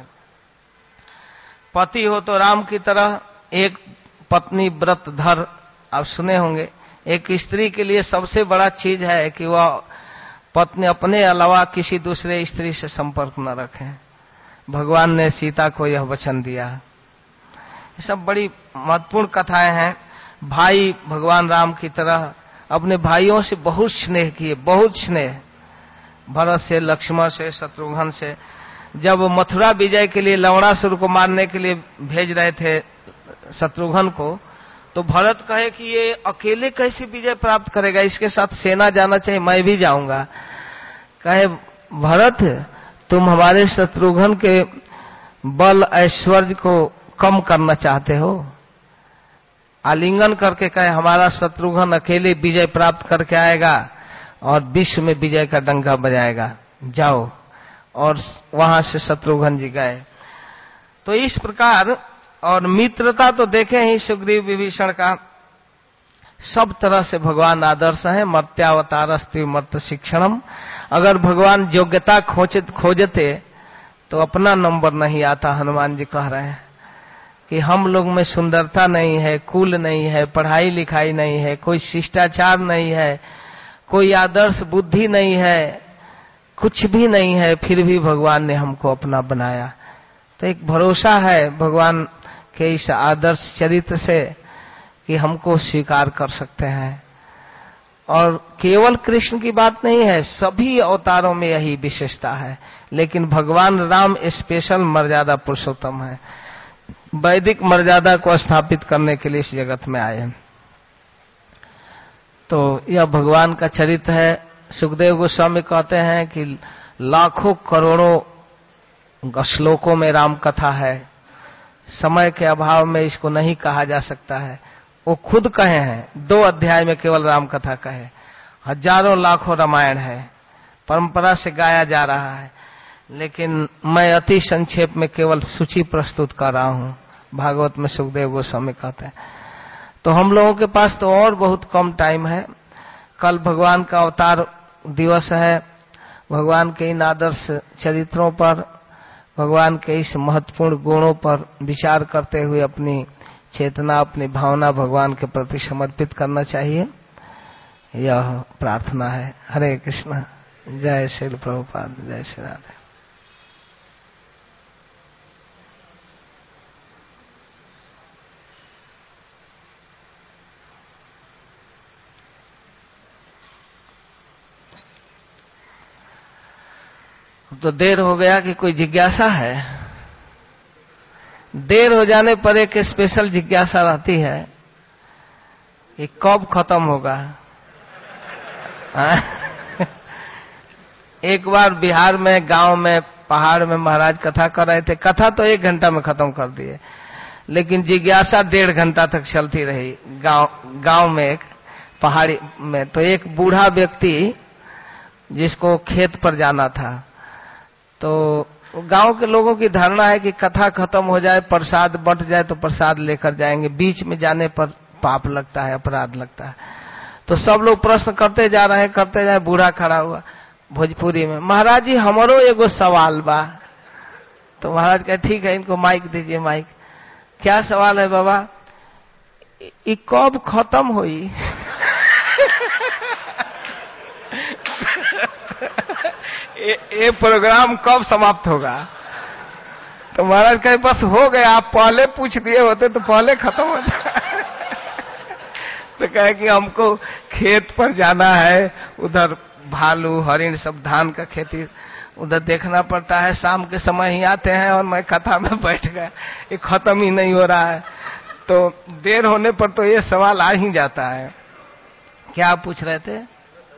पति हो तो राम की तरह, एक पत्नी व्रत धर, आप सुने होंगे। एक स्त्री के लिए सबसे बड़ा चीज है कि वह पत्नी अपने अलावा किसी दूसरे स्त्री से संपर्क न रखें। भगवान ने सीता को यह वचन दिया। ये सब बड़ी महत्वपूर्ण कथाएं हैं। भाई भगवान राम की तरह अपने भाइयों से बहुत स्नेह किए, बहुत स्नेह, भरत से, लक्ष्मण से, शत्रुघ्न से। जब मथुरा विजय के लिए लवणासुर को मारने के लिए भेज रहे थे शत्रुघ्न को, तो भरत कहे कि ये अकेले कैसे विजय प्राप्त करेगा, इसके साथ सेना जाना चाहिए, मैं भी जाऊंगा। कहे भरत तुम हमारे शत्रुघ्न के बल ऐश्वर्य को कम करना चाहते हो। आलिंगन करके कहे हमारा शत्रुघ्न अकेले विजय प्राप्त करके आएगा और विश्व में विजय का डंका बजाएगा, जाओ। और वहां से शत्रुघ्न जी गए। तो इस प्रकार, और मित्रता तो देखे ही सुग्रीव विभीषण का, सब तरह से भगवान आदर्श है। मर्त्यावतारस्ति मर्त शिक्षणम। अगर भगवान योग्यता खोजते तो अपना नंबर नहीं आता। हनुमान जी कह रहे हैं कि हम लोग में सुंदरता नहीं है, कुल नहीं है, पढ़ाई लिखाई नहीं है, कोई शिष्टाचार नहीं है, कोई आदर्श बुद्धि नहीं है, कुछ भी नहीं है, फिर भी भगवान ने हमको अपना बनाया। तो एक भरोसा है भगवान के इस आदर्श चरित्र से कि हमको स्वीकार कर सकते हैं। और केवल कृष्ण की बात नहीं है, सभी अवतारों में यही विशेषता है। लेकिन भगवान राम स्पेशल मर्यादा पुरुषोत्तम है, वैदिक मर्यादा को स्थापित करने के लिए इस जगत में आए। तो यह भगवान का चरित्र है। सुखदेव गोस्वामी कहते हैं कि लाखों करोड़ों श्लोकों में राम कथा है, समय के अभाव में इसको नहीं कहा जा सकता है। वो खुद कहे हैं, दो अध्याय में केवल राम कथा कहे, हजारों लाखों रामायण है, परंपरा से गाया जा रहा है। लेकिन मैं अति संक्षेप में केवल सूची प्रस्तुत कर रहा हूं। भागवत में सुखदेव गोस्वामी कहते हैं। तो हम लोगों के पास तो और बहुत कम टाइम है। कल भगवान का अवतार दिवस है। भगवान के इन आदर्श चरित्रों पर, भगवान के इस महत्वपूर्ण गुणों पर विचार करते हुए अपनी चेतना, अपनी भावना भगवान के प्रति समर्पित करना चाहिए, यह प्रार्थना है। हरे कृष्ण। जय श्री प्रभुपाद, जय श्री राधे। तो देर हो गया कि कोई जिज्ञासा है? देर हो जाने पर एक स्पेशल जिज्ञासा रहती है कि कब खत्म होगा। एक बार बिहार में गांव में पहाड़ में महाराज कथा कर रहे थे। कथा तो एक घंटा में खत्म कर दिए, लेकिन जिज्ञासा डेढ़ घंटा तक चलती रही। गांव गांव में एक पहाड़ी में तो एक बूढ़ा व्यक्ति जिसको खेत पर जाना था, तो गांव के लोगों की धारणा है कि कथा खत्म हो जाए, प्रसाद बंट जाए तो प्रसाद लेकर जाएंगे, बीच में जाने पर पाप लगता है, अपराध लगता है। तो सब लोग प्रश्न करते जा रहे हैं, करते जाए। बूढ़ा खड़ा हुआ भोजपुरी में, महाराज जी हमरो एगो सवाल बा। तो महाराज कहे ठीक है, इनको माइक दीजिए। माइक, क्या सवाल है बाबा? ये कब खत्म हुई? ये, ये प्रोग्राम कब समाप्त होगा? तो महाराज कहे बस हो गया, आप पहले पूछ दिए होते तो पहले खत्म होता। तो कहे कि हमको खेत पर जाना है, उधर भालू हरिण सब धान का खेती उधर देखना पड़ता है, शाम के समय ही आते हैं और मैं कथा में बैठ गया, ये खत्म ही नहीं हो रहा है। तो देर होने पर तो ये सवाल आ ही जाता है। क्या आप पूछ रहे थे?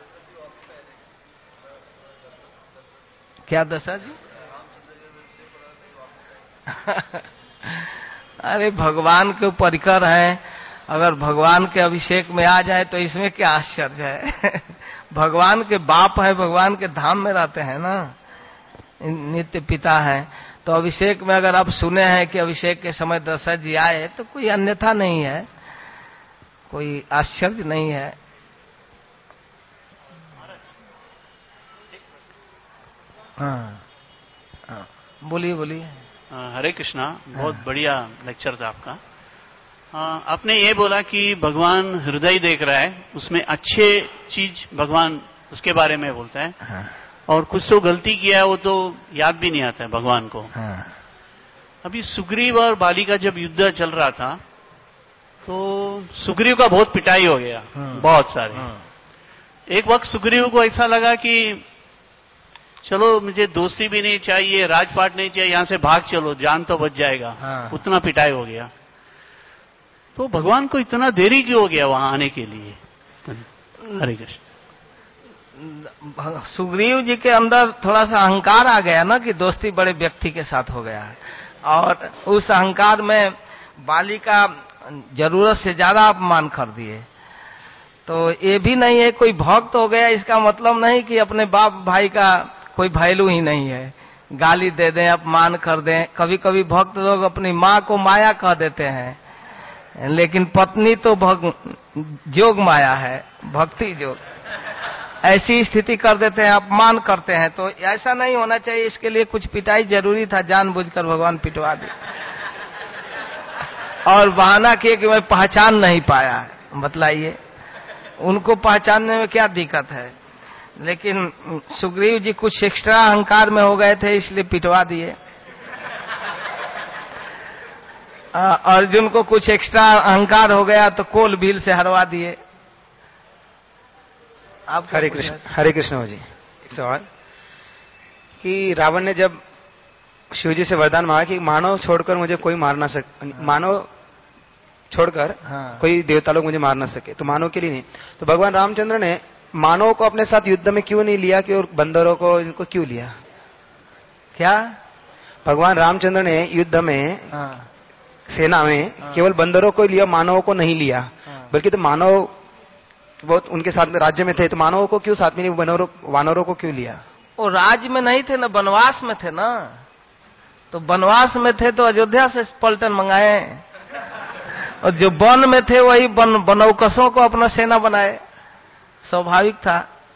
क्या दशा जी? अरे भगवान के परिकर हैं, अगर भगवान के अभिषेक में आ जाए तो इसमें क्या आश्चर्य है। भगवान के बाप है, भगवान के धाम में रहते हैं ना, नित्य पिता हैं। तो अभिषेक में अगर आप सुने हैं कि अभिषेक के समय दशरथ जी आए, तो कोई अन्यथा नहीं है, कोई आश्चर्य नहीं है। हाँ, हाँ, बोलिए बोलिए। हरे कृष्णा, बहुत बढ़िया लेक्चर था आपका। हाँ, आपने ये बोला कि भगवान हृदय देख रहा है, उसमें अच्छे चीज भगवान उसके बारे में बोलता है। हाँ। और कुछ तो गलती किया है वो तो याद भी नहीं आता है भगवान को। हाँ। अभी सुग्रीव और बाली का जब युद्ध चल रहा था तो सुग्रीव का बहुत पिटाई हो गया। हाँ। बहुत सारे। हाँ। एक वक्त सुग्रीव को ऐसा लगा कि चलो मुझे दोस्ती भी नहीं चाहिए, राजपाट नहीं चाहिए, यहां से भाग चलो, जान तो बच जाएगा। हाँ। उतना पिटाई हो गया। तो भगवान को इतना देरी क्यों हो गया वहां आने के लिए? हरे कृष्ण। सुग्रीव जी के अंदर थोड़ा सा अहंकार आ गया ना कि दोस्ती बड़े व्यक्ति के साथ हो गया है, और उस अहंकार में बाली का जरूरत से ज्यादा अपमान कर दिए। तो ये भी नहीं है कोई भक्त हो गया, इसका मतलब नहीं कि अपने बाप भाई का कोई वैल्यू ही नहीं है, गाली दे दें, अपमान कर दें। कभी कभी भक्त लोग अपनी माँ को माया कह देते हैं, लेकिन पत्नी तो भग जोग माया है, भक्ति जोग, ऐसी स्थिति कर देते हैं, अपमान करते हैं। तो ऐसा नहीं होना चाहिए, इसके लिए कुछ पिटाई जरूरी था, जानबूझकर भगवान पिटवा दी। और बहाना किए कि मैं पहचान नहीं पाया। बतलाइए, उनको पहचानने में क्या दिक्कत है? लेकिन सुग्रीव जी कुछ एक्स्ट्रा अहंकार में हो गए थे, इसलिए पिटवा दिए। अर्जुन को कुछ एक्स्ट्रा अहंकार हो गया तो कोल भील से हरवा दिए। आप हरे कृष्ण हरे कृष्ण हो जी। एक सवाल कि रावण ने जब शिव जी से वरदान मांगा कि मानव छोड़कर मुझे कोई मार ना सके, हाँ। मानव छोड़कर हाँ। कोई देवता लोग मुझे मार ना सके, तो मानव के लिए नहीं, तो भगवान रामचंद्र ने मानव को अपने साथ युद्ध में क्यों नहीं लिया कि और बंदरों को इनको क्यों लिया? क्या भगवान रामचंद्र ने युद्ध में हाँ। सेना में हाँ। केवल बंदरों को लिया, मानवों को नहीं लिया, हाँ। बल्कि तो मानव बहुत उनके साथ में राज्य में थे, तो मानवों को क्यों साथ में नहीं, वानरों वानरों को क्यों लिया? वो राज्य में नहीं थे ना, वनवास में थे ना, तो वनवास में थे तो अयोध्या से पलटन मंगाए, और जो वन में थे वही वन बनौकसों को अपना सेना बनाए, स्वाभाविक था।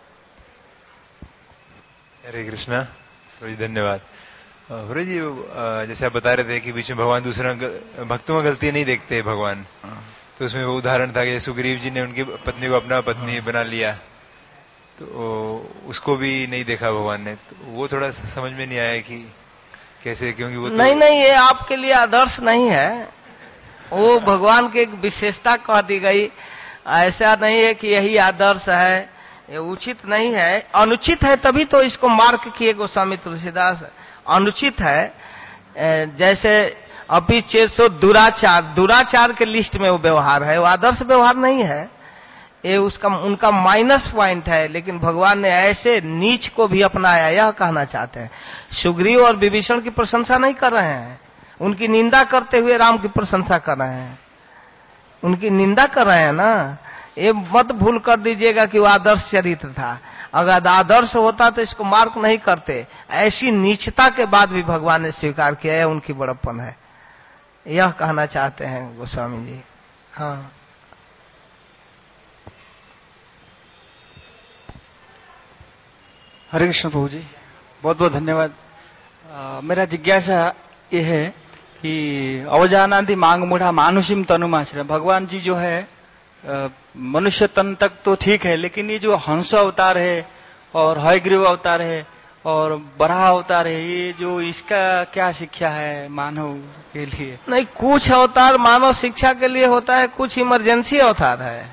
हरे कृष्णा, जी धन्यवाद। गुरु जी जैसे आप बता रहे थे कि बीच में भगवान दूसरा भक्तों में गलती नहीं देखते भगवान, तो उसमें वो उदाहरण था कि सुग्रीव जी ने उनकी पत्नी को अपना पत्नी बना लिया, तो उसको भी नहीं देखा भगवान ने, तो वो थोड़ा समझ में नहीं आया कि कैसे, क्योंकि वो नहीं तो... नहीं ये आपके लिए आदर्श नहीं है, वो भगवान की एक विशेषता कह दी गई, ऐसा नहीं है कि यही आदर्श है, ये उचित नहीं है, अनुचित है, तभी तो इसको मार्क किए गोस्वामी तुलसीदास। अनुचित है जैसे अपि चेत सो दुराचार, दुराचार के लिस्ट में वो व्यवहार है, वो आदर्श व्यवहार नहीं है, ये उसका उनका माइनस पॉइंट है, लेकिन भगवान ने ऐसे नीच को भी अपनाया, यह कहना चाहते हैं। सुग्रीव और विभीषण की प्रशंसा नहीं कर रहे हैं, उनकी निंदा करते हुए राम की प्रशंसा कर रहे हैं, उनकी निंदा कर रहे हैं ना, ये मत भूल कर दीजिएगा कि वो आदर्श चरित्र था। अगर आदर्श होता तो इसको मार्क नहीं करते। ऐसी नीचता के बाद भी भगवान ने स्वीकार किया, यह उनकी बड़प्पन है, यह कहना चाहते हैं गोस्वामी जी। हाँ हरे कृष्ण प्रभु जी, बहुत बहुत धन्यवाद। आ, मेरा जिज्ञासा ये है कि अवजानांति मांग मूढ़ा मानुषिम तनुमाश्रय, भगवान जी जो है मनुष्य तन तक तो ठीक है, लेकिन ये जो हंस अवतार है और हयग्रीव अवतार है और बराह अवतार है, ये जो इसका क्या शिक्षा है मानव के लिए? नहीं, कुछ अवतार मानव शिक्षा के लिए होता है, कुछ इमरजेंसी अवतार है,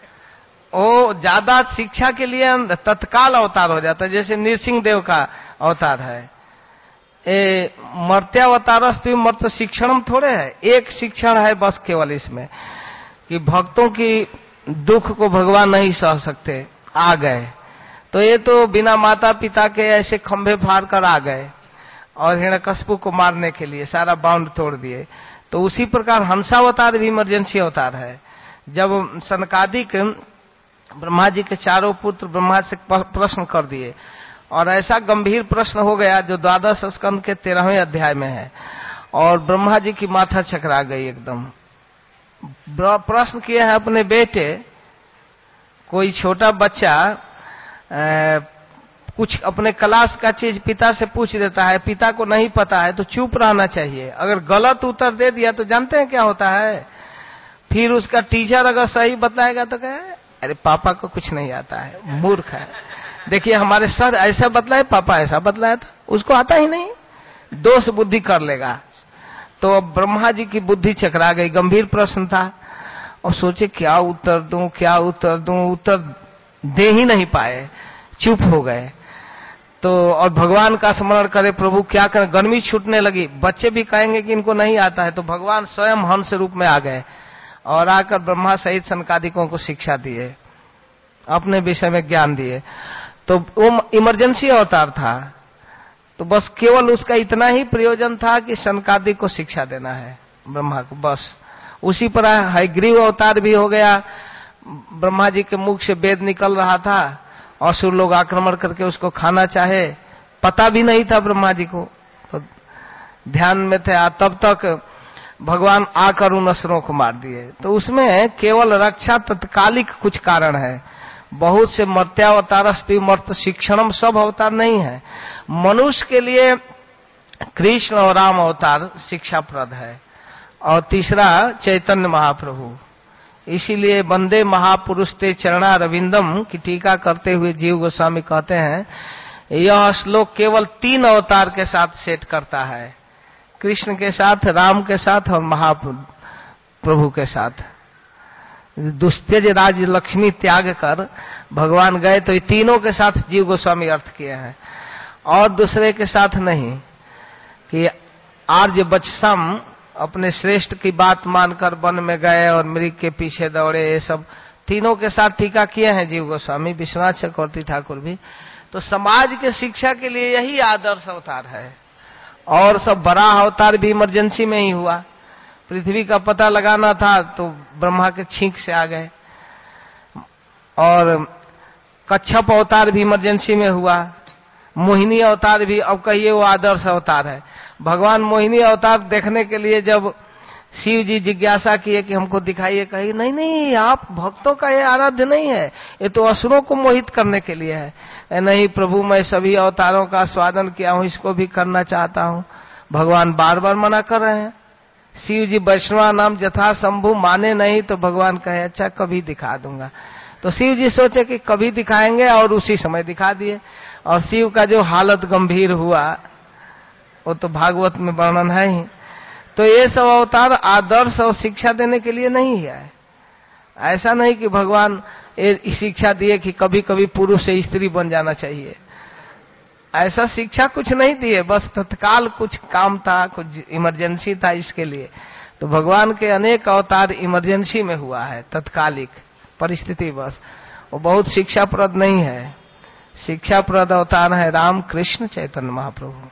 वो ज्यादा शिक्षा के लिए तत्काल अवतार हो जाता है, जैसे नृसिंह देव का अवतार है। ए मर्त्यावतारस्तु मर्त शिक्षणम थोड़े है, एक शिक्षण है बस केवल इसमें कि भक्तों की दुख को भगवान नहीं सह सकते, आ गए, तो ये तो बिना माता पिता के ऐसे खंभे फाड़ कर आ गए और हिरण्यकशिपु को मारने के लिए सारा बाउंड तोड़ दिए। तो उसी प्रकार हंसावतार भी इमरजेंसी अवतार है। जब सनकादिक ब्रह्मा जी के चारों पुत्र ब्रह्मा से प्रश्न कर दिए और ऐसा गंभीर प्रश्न हो गया जो द्वादश स्कंद के तेरहवें अध्याय में है, और ब्रह्मा जी की माथा चकरा गई एकदम। प्रश्न किए हैं अपने बेटे, कोई छोटा बच्चा आ, कुछ अपने क्लास का चीज पिता से पूछ देता है, पिता को नहीं पता है तो चुप रहना चाहिए, अगर गलत उत्तर दे दिया तो जानते हैं क्या होता है, फिर उसका टीचर अगर सही बताएगा तो कहे अरे पापा को कुछ नहीं आता है, मूर्ख है, देखिए हमारे सर ऐसा बतलाए, पापा ऐसा बतलाया था, उसको आता ही नहीं, दोष बुद्धि कर लेगा। तो अब ब्रह्मा जी की बुद्धि चकरा गई, गंभीर प्रश्न था, और सोचे क्या उत्तर दूं क्या उत्तर दूं, उत्तर दे ही नहीं पाए, चुप हो गए। तो और भगवान का स्मरण करे, प्रभु क्या करें, गर्मी छूटने लगी, बच्चे भी कहेंगे कि इनको नहीं आता है, तो भगवान स्वयं हंस रूप में आ गए और आकर ब्रह्मा सहित सनकादिकों को शिक्षा दिए, अपने विषय में ज्ञान दिए। तो वो इमरजेंसी अवतार था, तो बस केवल उसका इतना ही प्रयोजन था कि सनकादिक को शिक्षा देना है ब्रह्मा को, बस उसी पर हयग्रीव अवतार भी हो गया। ब्रह्मा जी के मुख से वेद निकल रहा था, असुर लोग आक्रमण करके उसको खाना चाहे, पता भी नहीं था ब्रह्मा जी को, तो ध्यान में थे, तब तक भगवान आकर उन असुरों को मार दिए। तो उसमें केवल रक्षा तत्कालिक कुछ कारण है, बहुत से मर्त्यावतारस्तु मर्त शिक्षणम सब अवतार नहीं है। मनुष्य के लिए कृष्ण और राम अवतार शिक्षाप्रद है, और तीसरा चैतन्य महाप्रभु। इसीलिए वंदे महापुरुष ते चरणा रविंदम की टीका करते हुए जीव गोस्वामी कहते हैं, यह श्लोक केवल तीन अवतार के साथ सेट करता है, कृष्ण के साथ, राम के साथ और महाप्रभु के साथ। दुस्तेज राज लक्ष्मी त्याग कर भगवान गए, तो ये तीनों के साथ जीव गोस्वामी अर्थ किए हैं और दूसरे के साथ नहीं, कि आर्य बचसम अपने श्रेष्ठ की बात मानकर वन में गए और मृग के पीछे दौड़े, ये सब तीनों के साथ टीका किए हैं जीव गोस्वामी, विश्वनाथ चक्रवर्ती ठाकुर भी। तो समाज के शिक्षा के लिए यही आदर्श अवतार है। और सब बड़ा अवतार भी इमरजेंसी में ही हुआ। पृथ्वी का पता लगाना था तो ब्रह्मा के छींक से आ गए, और कच्छप अवतार भी इमरजेंसी में हुआ, मोहिनी अवतार भी, अब कहिए वो आदर्श अवतार है। भगवान मोहिनी अवतार देखने के लिए जब शिव जी जिज्ञासा किए कि हमको दिखाइए, कही नहीं नहीं आप भक्तों का ये आराध्य नहीं है, ये तो असुरों को मोहित करने के लिए है। नहीं प्रभु, मैं सभी अवतारों का स्वादन किया हूं, इसको भी करना चाहता हूं। भगवान बार बार मना कर रहे हैं। शिव जी वैष्णवा नाम जथा शंभु माने नहीं, तो भगवान कहे अच्छा कभी दिखा दूंगा। तो शिव जी सोचे कि कभी दिखाएंगे, और उसी समय दिखा दिए। और शिव का जो हालत गंभीर हुआ वो तो भागवत में वर्णन है ही। तो ये सब अवतार आदर्श और शिक्षा देने के लिए नहीं है। ऐसा नहीं कि भगवान ये शिक्षा दिए कि कभी कभी पुरुष से स्त्री बन जाना चाहिए, ऐसा शिक्षा कुछ नहीं दिए। बस तत्काल कुछ काम था, कुछ इमरजेंसी था, इसके लिए। तो भगवान के अनेक अवतार इमरजेंसी में हुआ है, तत्कालिक परिस्थिति बस। वो बहुत शिक्षाप्रद नहीं है। शिक्षाप्रद अवतार है राम कृष्ण चैतन्य महाप्रभु।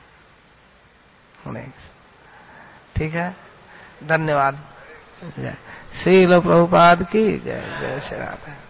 ठीक है, धन्यवाद। श्रील प्रभुपाद की जय। जय श्री राधे।